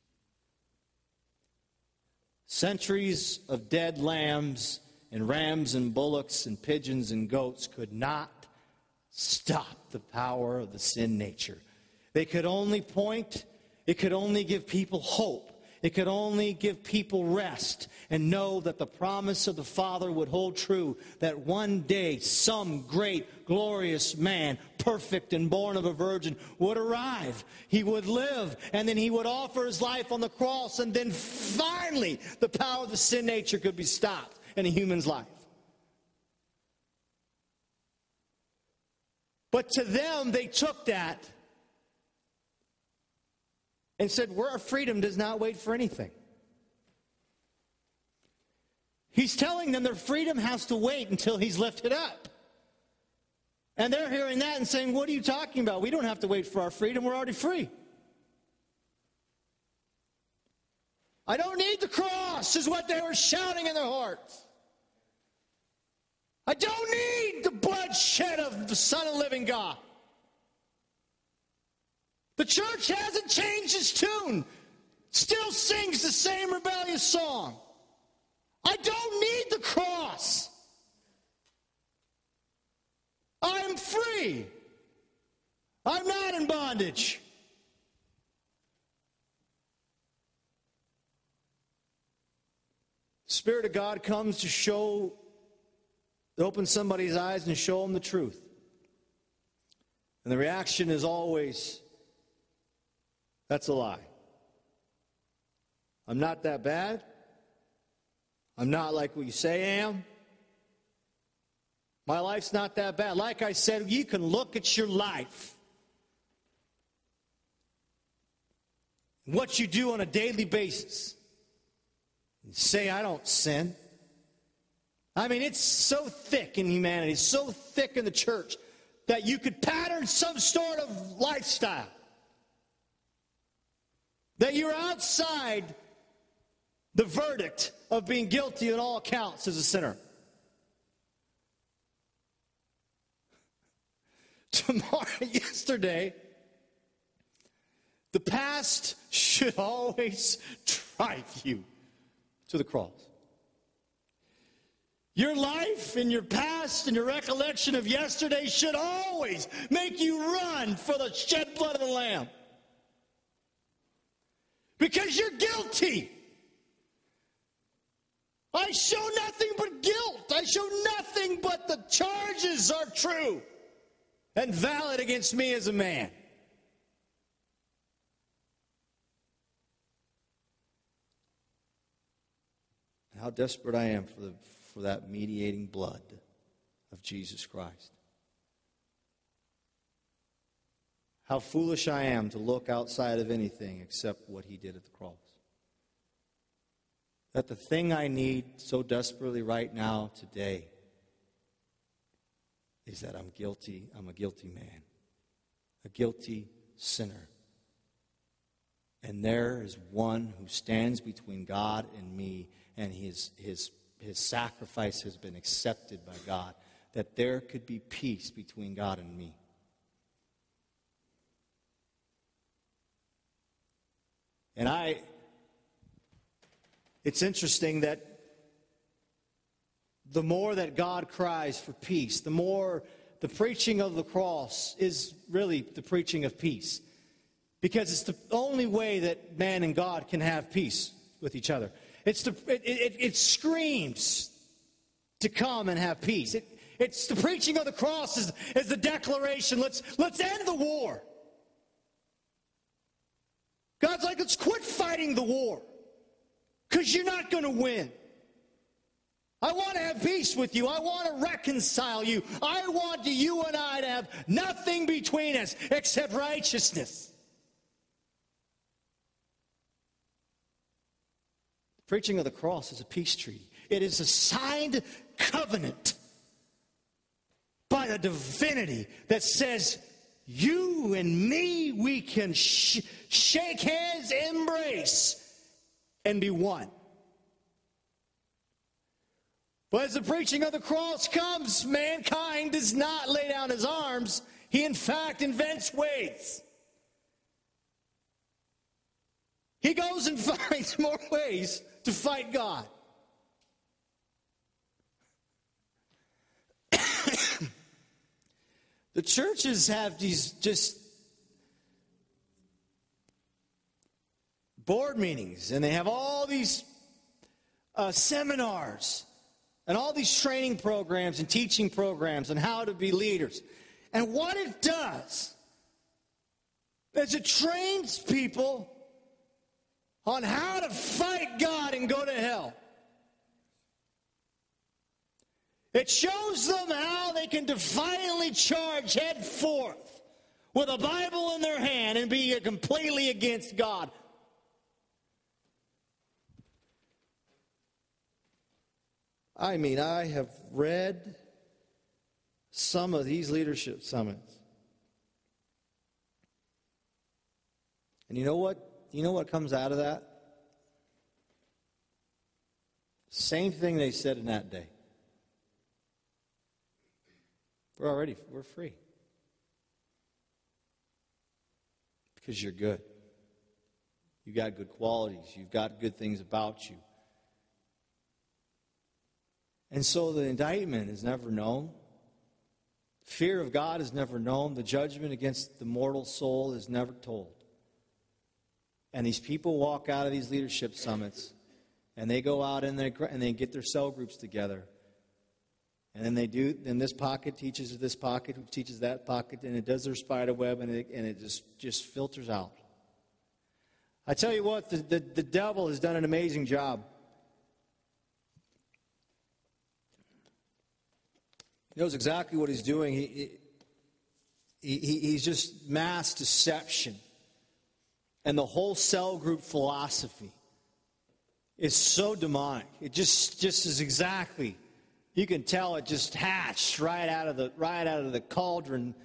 Centuries of dead lambs and rams and bullocks and pigeons and goats could not stop the power of the sin nature. They could only point, it could only give people hope. It could only give people rest and know that the promise of the Father would hold true, that one day some great, glorious man, perfect and born of a virgin, would arrive. He would live, and then He would offer His life on the cross, and then finally the power of the sin nature could be stopped in a human's life. But to them, they took that and said, our freedom does not wait for anything. He's telling them their freedom has to wait until He's lifted up. And they're hearing that and saying, what are you talking about? We don't have to wait for our freedom. We're already free. I don't need the cross, is what they were shouting in their hearts. I don't need the bloodshed of the Son of the living God. The church hasn't changed its tune. Still sings the same rebellious song. I don't need the cross. I'm free. I'm not in bondage. The Spirit of God comes to open somebody's eyes and show them the truth. And the reaction is always, that's a lie. I'm not that bad. I'm not like what you say I am. My life's not that bad. Like I said, you can look at your life. What you do on a daily basis. And say, I don't sin. I mean, it's so thick in humanity, so thick in the church, that you could pattern some sort of lifestyle. That you're outside the verdict of being guilty on all accounts as a sinner. tomorrow, yesterday, the past should always drive you to the cross. Your life and your past and your recollection of yesterday should always make you run for the shed blood of the Lamb. Because you're guilty. I show nothing but guilt. I show nothing but the charges are true and valid against me as a man. And how desperate I am for that mediating blood of Jesus Christ. How foolish I am to look outside of anything except what he did at the cross. That the thing I need so desperately right now, today, is that I'm guilty. I'm a guilty man. A guilty sinner. And there is one who stands between God and me, and his sacrifice has been accepted by God, that there could be peace between God and me. And it's interesting that the more that God cries for peace, the more the preaching of the cross is really the preaching of peace. Because it's the only way that man and God can have peace with each other. It screams to come and have peace. It's the preaching of the cross is the declaration, let's end the war. God's like, let's quit fighting the war. Because you're not going to win. I want to have peace with you. I want to reconcile you. I want you and I to have nothing between us except righteousness. The preaching of the cross is a peace treaty. It is a signed covenant by the divinity that says, you and me, we can shake hands, embrace, and be one. But as the preaching of the cross comes, mankind does not lay down his arms. He, in fact, invents ways. He goes and finds more ways to fight God. The churches have these just board meetings, and they have all these seminars and all these training programs and teaching programs on how to be leaders. And what it does is it trains people on how to fight God and go to hell. It shows them how they can defiantly charge head forth with a Bible in their hand and be completely against God. I mean, I have read some of these leadership summits. And you know what? You know what comes out of that? Same thing they said in that day. We're free. Because you're good. You've got good qualities. You've got good things about you. And so the indictment is never known. Fear of God is never known. The judgment against the mortal soul is never told. And these people walk out of these leadership summits, and they go out and they get their cell groups together. And then then this pocket teaches this pocket, who teaches that pocket, and it does their spider web, and it just filters out. I tell you what, the devil has done an amazing job. He knows exactly what he's doing. He's just mass deception. And the whole cell group philosophy is so demonic. It just is exactly. You can tell it just hatched right out of the cauldron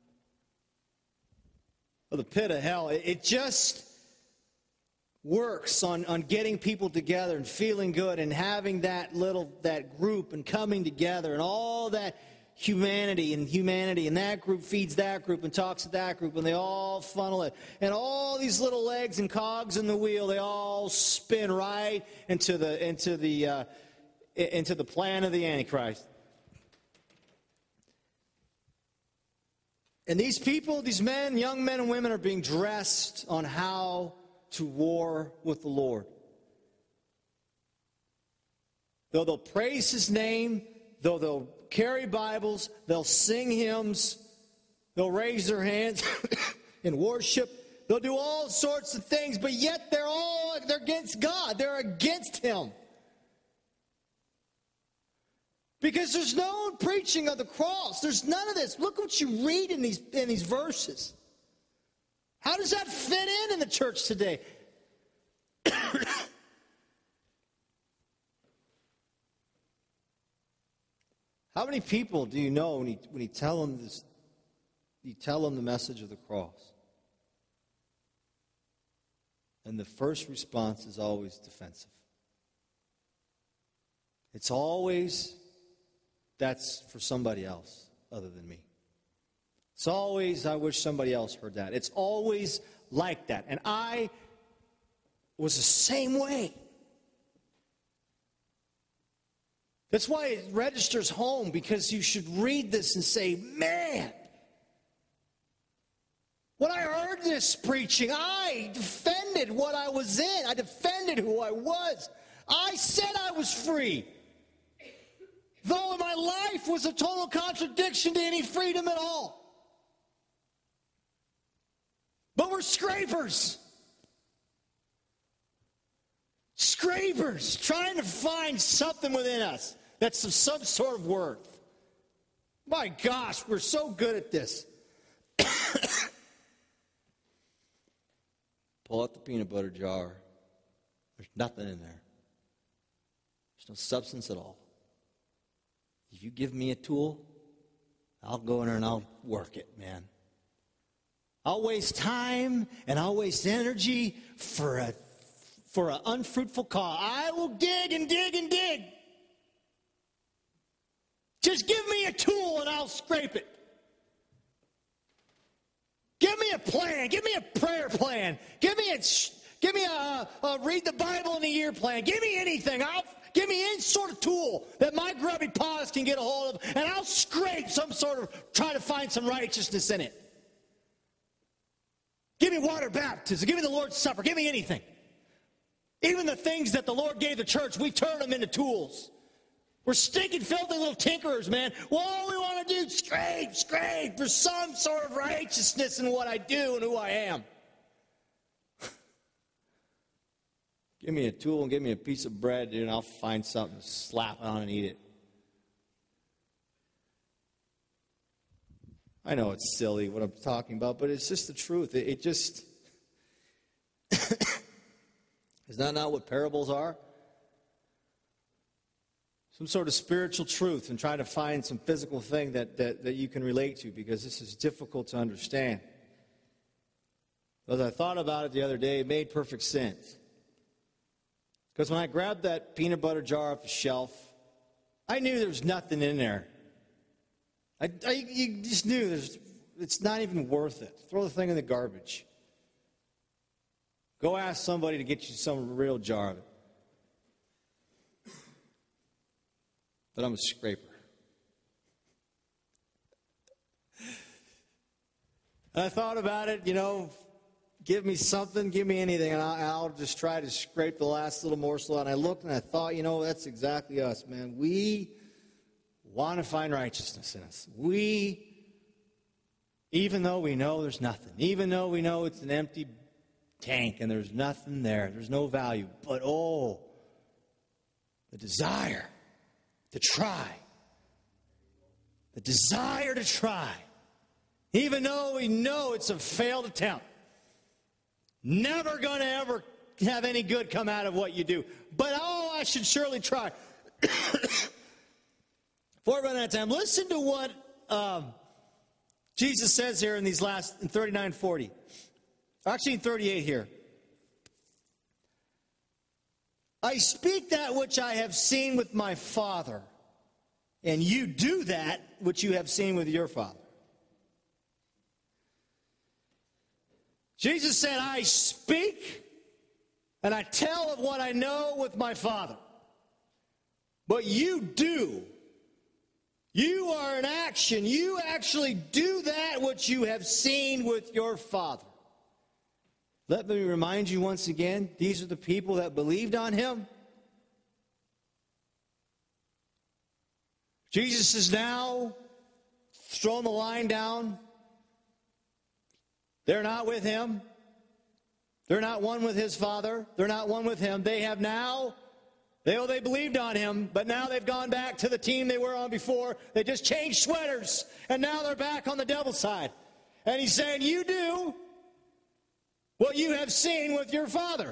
of the pit of hell. It just works on getting people together and feeling good and having that group and coming together and all that humanity, and that group feeds that group and talks to that group, and they all funnel it. And all these little legs and cogs in the wheel, they all spin right into the plan of the Antichrist. And these people, these men, young men and women, are being dressed on how to war with the Lord. Though they'll praise His name, though they'll carry Bibles, they'll sing hymns, they'll raise their hands in worship, they'll do all sorts of things, but yet they're against God. They're against Him. Because there's no preaching of the cross. There's none of this. Look what you read in these verses. How does that fit in the church today? How many people do you know when you tell them this? You tell them the message of the cross, and the first response is always defensive. It's always, that's for somebody else other than me. It's always, I wish somebody else heard that. It's always like that. And I was the same way. That's why it registers home, because you should read this and say, man, when I heard this preaching, I defended what I was in. I defended who I was. I said I was free. Though my life was a total contradiction to any freedom at all. But we're scrapers. Scrapers, trying to find something within us that's of some sort of worth. My gosh, we're so good at this. Pull out the peanut butter jar. There's nothing in there. There's no substance at all. If you give me a tool, I'll go in there and I'll work it, man. I'll waste time and I'll waste energy for an unfruitful cause. I will dig and dig and dig. Just give me a tool and I'll scrape it. Give me a plan. Give me a prayer plan. Give me a read the Bible in a year plan. Give me anything. Give me any sort of tool that my grubby paws can get a hold of, and I'll scrape some sort of, try to find some righteousness in it. Give me water baptism. Give me the Lord's Supper. Give me anything. Even the things that the Lord gave the church, we turn them into tools. We're stinking, filthy little tinkerers, man. Well, all we want to do is scrape for some sort of righteousness in what I do and who I am. Give me a tool and give me a piece of bread, dude, and I'll find something to slap on and eat it. I know it's silly what I'm talking about, but it's just the truth. It just... Is that not what parables are? Some sort of spiritual truth and trying to find some physical thing that you can relate to, because this is difficult to understand. As I thought about it the other day, it made perfect sense. Because when I grabbed that peanut butter jar off the shelf, I knew there was nothing in there. You just knew it's not even worth it. Throw the thing in the garbage. Go ask somebody to get you some real jar of it. But I'm a scraper. And I thought about it, give me something, give me anything, and I'll just try to scrape the last little morsel. And I looked and I thought, that's exactly us, man. We want to find righteousness in us. Even though we know there's nothing, even though we know it's an empty tank and there's nothing there, there's no value, but the desire to try. The desire to try. Even though we know it's a failed attempt. Never going to ever have any good come out of what you do. But, I should surely try. Before I run out of time, listen to what Jesus says here in 39:40. Actually, in 38 here. I speak that which I have seen with my Father. and you do that which you have seen with your father. Jesus said, I speak and I tell of what I know with my Father. But you do. You are in action. You actually do that which you have seen with your Father. Let me remind you once again, these are the people that believed on him. Jesus is now throwing the line down. They're not with him. They're not one with his Father. They're not one with him. They have now, they believed on him, but now they've gone back to the team they were on before. They just changed sweaters, and now they're back on the devil's side. And he's saying, you do what you have seen with your father.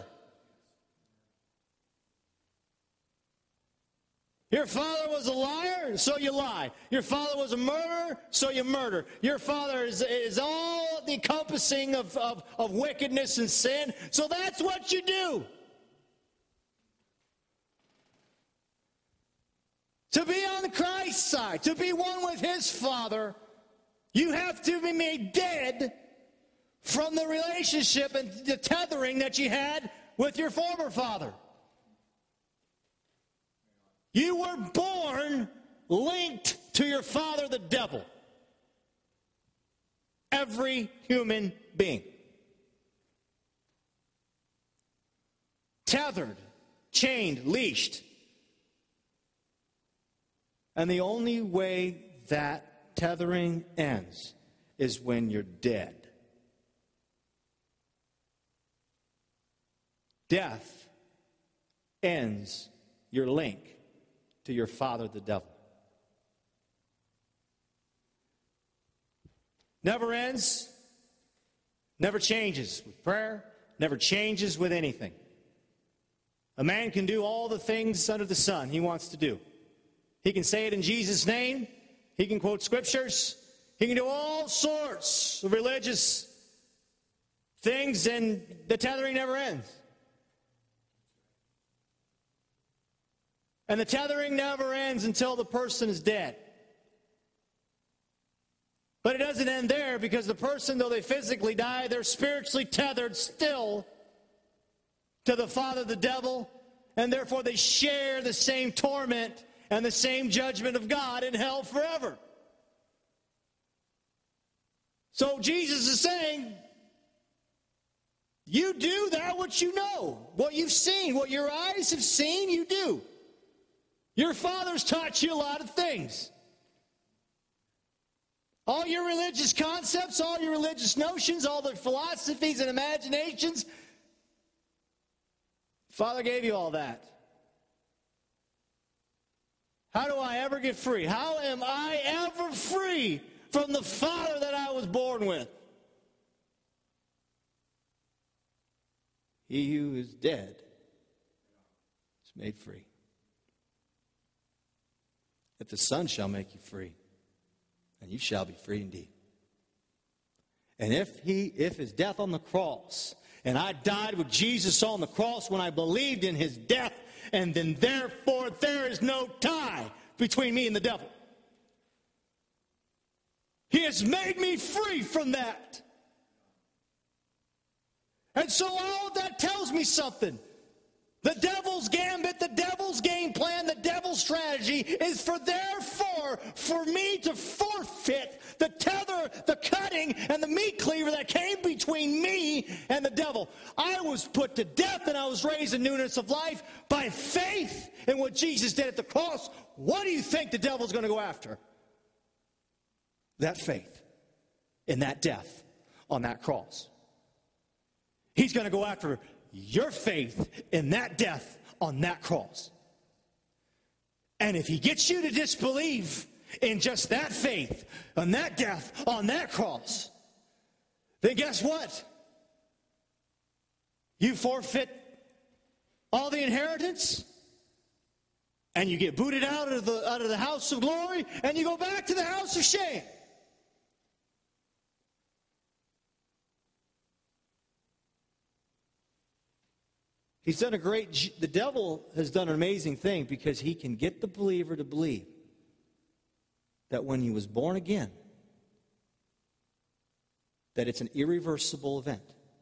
Your father was a liar, so you lie. Your father was a murderer, so you murder. Your father is all the encompassing of wickedness and sin, so that's what you do. To be on the Christ side, to be one with his Father, you have to be made dead from the relationship and the tethering that you had with your former father. You were born linked to your father, the devil. Every human being. Tethered, chained, leashed. And the only way that tethering ends is when you're dead. Death ends your link to your father, the devil. Never ends, never changes with prayer, never changes with anything. A man can do all the things under the sun he wants to do. He can say it in Jesus' name. He can quote scriptures. He can do all sorts of religious things, and the tethering never ends. And the tethering never ends until the person is dead. But it doesn't end there, because the person, though they physically die, they're spiritually tethered still to the father, the devil, and therefore they share the same torment and the same judgment of God in hell forever. So Jesus is saying, you do that which you know, what you've seen, what your eyes have seen, you do. Your father's taught you a lot of things. All your religious concepts, all your religious notions, all the philosophies and imaginations, Father gave you all that. How do I ever get free? How am I ever free from the father that I was born with? He who is dead is made free. If the Son shall make you free, and you shall be free indeed. And if his death on the cross, and I died with Jesus on the cross when I believed in his death, and then therefore there is no tie between me and the devil. He has made me free from that. And so all of that tells me something. The devil's gambit, the devil's game plan, the devil's strategy is for me to forfeit the tether, the cutting, and the meat cleaver that came between me and the devil. I was put to death and I was raised in newness of life by faith in what Jesus did at the cross. What do you think the devil's going to go after? That faith in that death on that cross. He's going to go after your faith in that death on that cross. And if he gets you to disbelieve in just that faith, on that death, on that cross, then guess what? You forfeit all the inheritance, and you get booted out of the house of glory, and you go back to the house of shame. the devil has done an amazing thing, because he can get the believer to believe that when he was born again, that it's an irreversible event.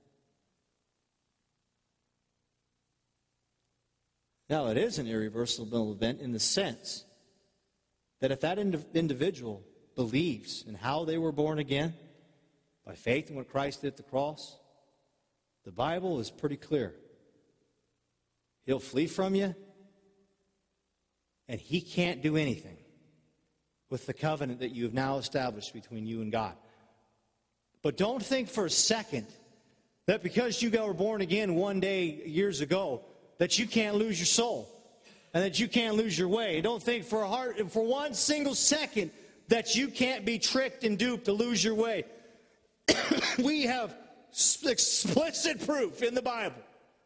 Now, it is an irreversible event in the sense that if that individual believes in how they were born again, by faith in what Christ did at the cross, the Bible is pretty clear. He'll flee from you, and he can't do anything with the covenant that you have now established between you and God. But don't think for a second that because you were born again one day years ago, that you can't lose your soul and that you can't lose your way. Don't think for one single second that you can't be tricked and duped to lose your way. We have explicit proof in the Bible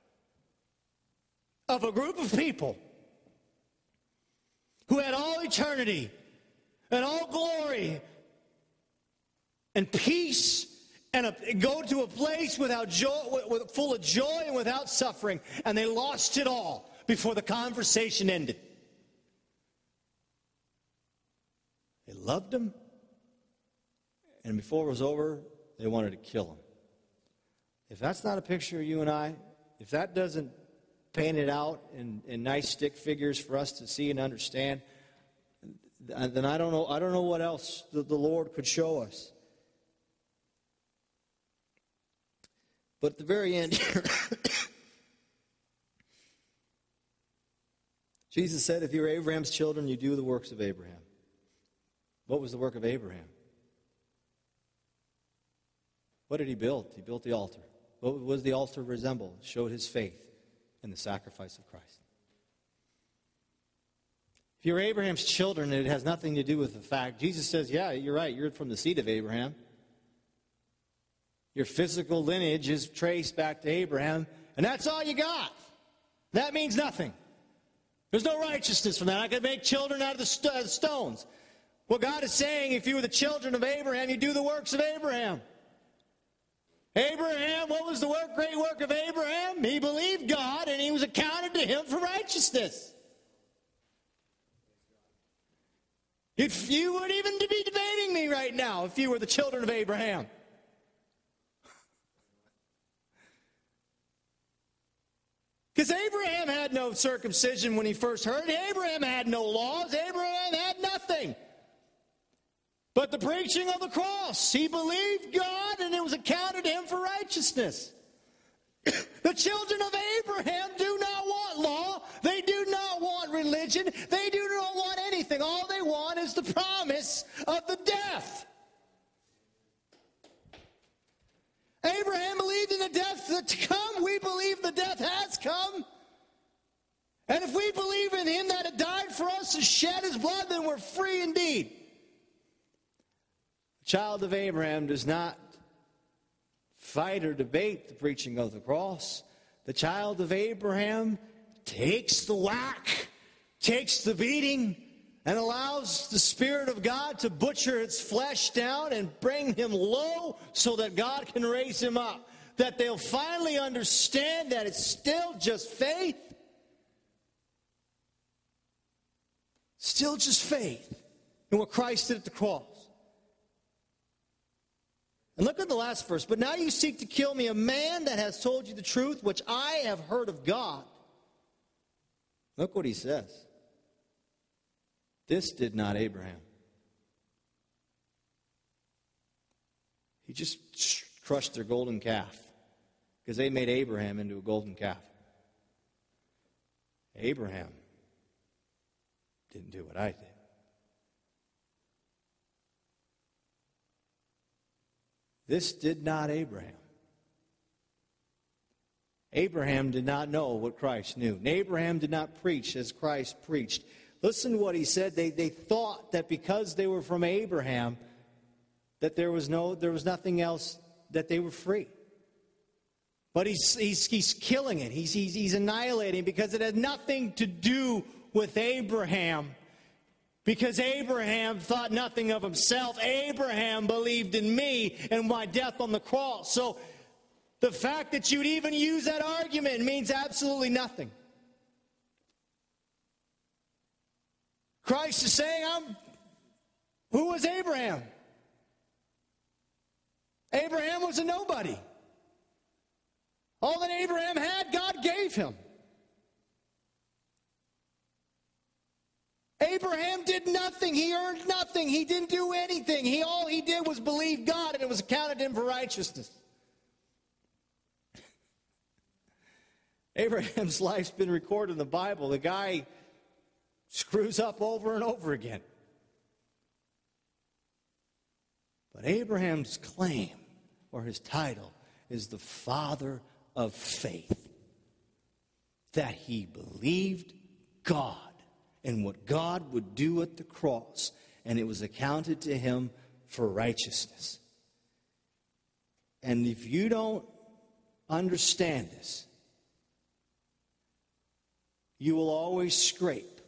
of a group of people who had all eternity and all glory and peace and go to a place without joy, full of joy and without suffering, and they lost it all before the conversation ended. They loved him, and before it was over, they wanted to kill him. If that's not a picture of you and I, if that doesn't paint it out in nice stick figures for us to see and understand, then I don't know what else the Lord could show us. But at the very end here, Jesus said, if you're Abraham's children, you do the works of Abraham. What was the work of Abraham? What did he build? He built the altar. What was the altar resemble? It showed his faith in the sacrifice of Christ. If you're Abraham's children, it has nothing to do with the fact. Jesus says, yeah, you're right, you're from the seed of Abraham. Your physical lineage is traced back to Abraham, and that's all you got. That means nothing. There's no righteousness from that. I could make children out of the stones. Well, God is saying, if you were the children of Abraham, you do the works of Abraham. Abraham, what was the great work of Abraham? He believed God, and he was accounted to him for righteousness. If you would even be debating me right now if you were the children of Abraham. Because Abraham had no circumcision when he first heard. Abraham had no laws. Abraham had nothing but the preaching of the cross. He believed God, and it was accounted to him for righteousness. The children of Abraham do not want law. They do not want religion. They do not want anything. All they want is the promise of the death. Abraham believed in the death to come. We believe the death has come. And if we believe in him that had died for us and shed his blood, then we're free indeed. The child of Abraham does not fight or debate the preaching of the cross. The child of Abraham takes the whack, takes the beating, and allows the Spirit of God to butcher its flesh down and bring him low so that God can raise him up. That they'll finally understand that it's still just faith. Still just faith in what Christ did at the cross. And look at the last verse. But now you seek to kill me, a man that has told you the truth, which I have heard of God. Look what he says. This did not Abraham. He just crushed their golden calf because they made Abraham into a golden calf. Abraham didn't do what I did. This did not Abraham. Abraham did not know what Christ knew. Abraham did not preach as Christ preached. Listen to what he said. They thought that because they were from Abraham, that there was nothing else, that they were free. But he's killing it. He's annihilating because it had nothing to do with Abraham. Because Abraham thought nothing of himself. Abraham believed in me and my death on the cross. So the fact that you'd even use that argument means absolutely nothing. Christ is saying, Who was Abraham? Abraham was a nobody. All that Abraham had, God gave him. Abraham did nothing. He earned nothing. He didn't do anything. All he did was believe God, and it was accounted to him for righteousness. Abraham's life's been recorded in the Bible. The guy screws up over and over again. But Abraham's claim, or his title, is the father of faith. That he believed God and what God would do at the cross, and it was accounted to him for righteousness. And if you don't understand this, you will always scrape,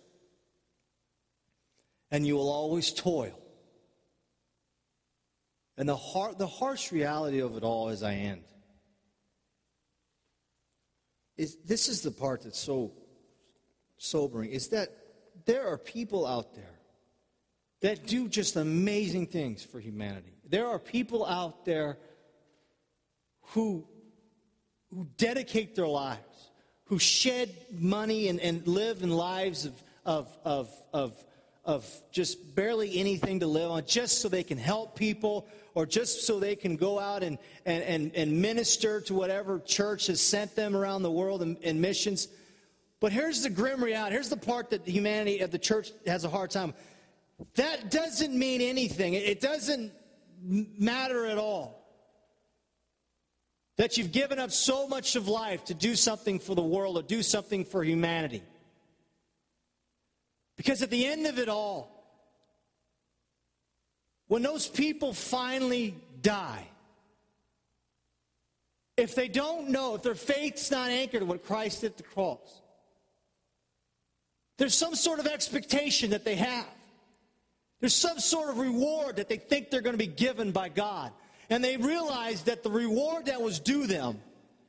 and you will always toil. And the harsh reality of it all, as I end, this is the part that's so sobering, is that there are people out there that do just amazing things for humanity. There are people out there who dedicate their lives, who shed money and live in lives of just barely anything to live on, just so they can help people, or just so they can go out and minister to whatever church has sent them around the world in missions. But here's the grim reality. Here's the part that humanity of the church has a hard time. That doesn't mean anything. It doesn't matter at all that you've given up so much of life to do something for the world or do something for humanity. Because at the end of it all, when those people finally die, if they don't know, if their faith's not anchored in what Christ did at the cross, there's some sort of expectation that they have. There's some sort of reward that they think they're going to be given by God. And they realize that the reward that was due them,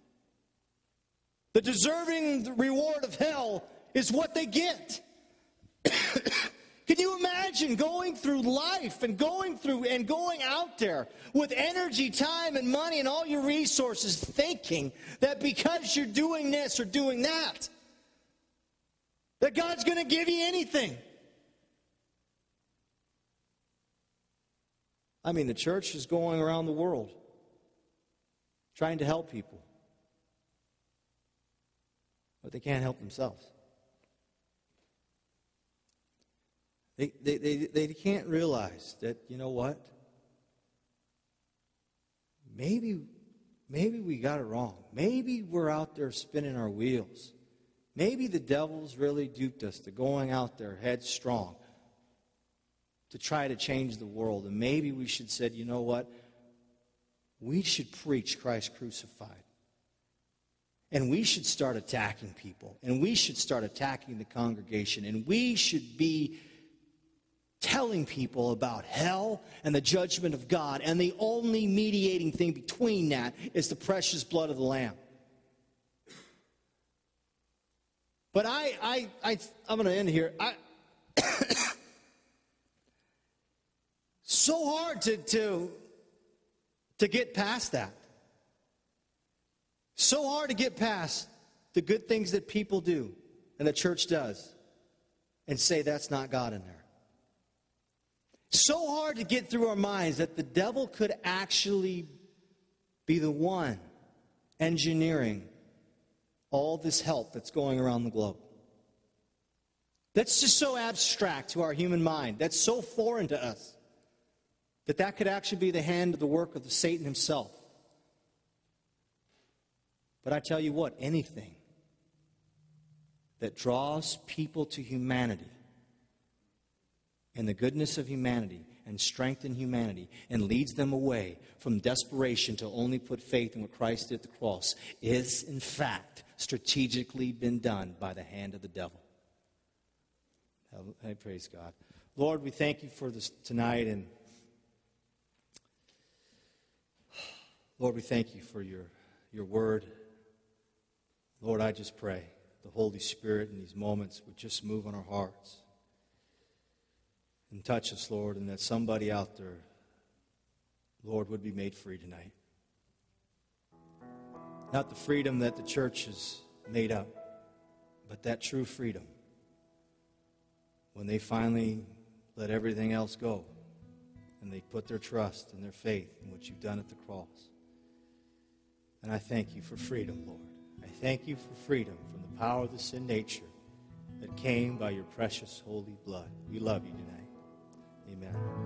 the deserving reward of hell, is what they get. Can you imagine going through life and going out there with energy, time, and money and all your resources, thinking that because you're doing this or doing that God's going to give you anything? I mean, the church is going around the world trying to help people, but they can't help themselves. They can't realize that, you know what? Maybe we got it wrong. Maybe we're out there spinning our wheels. Maybe the devil's really duped us to going out there headstrong to try to change the world. And maybe we should say, you know what? We should preach Christ crucified. And we should start attacking people. And we should start attacking the congregation. And we should be telling people about hell and the judgment of God. And the only mediating thing between that is the precious blood of the Lamb. But I'm going to end here. So hard to get past that. So hard to get past the good things that people do and the church does and say that's not God in there. So hard to get through our minds that the devil could actually be the one engineering all this help that's going around the globe. That's just so abstract to our human mind. That's so foreign to us that could actually be the hand of the work of Satan himself. But I tell you what, anything that draws people to humanity and the goodness of humanity and strengthens humanity and leads them away from desperation to only put faith in what Christ did at the cross is, in fact, strategically been done by the hand of the devil. I praise God. Lord, we thank you for this tonight, and Lord, we thank you for your word. Lord, I just pray the Holy Spirit in these moments would just move on our hearts. And touch us, Lord, and that somebody out there, Lord, would be made free tonight. Not the freedom that the church has made up, but that true freedom when they finally let everything else go and they put their trust and their faith in what you've done at the cross. And I thank you for freedom, Lord. I thank you for freedom from the power of the sin nature that came by your precious holy blood. We love you tonight. Amen.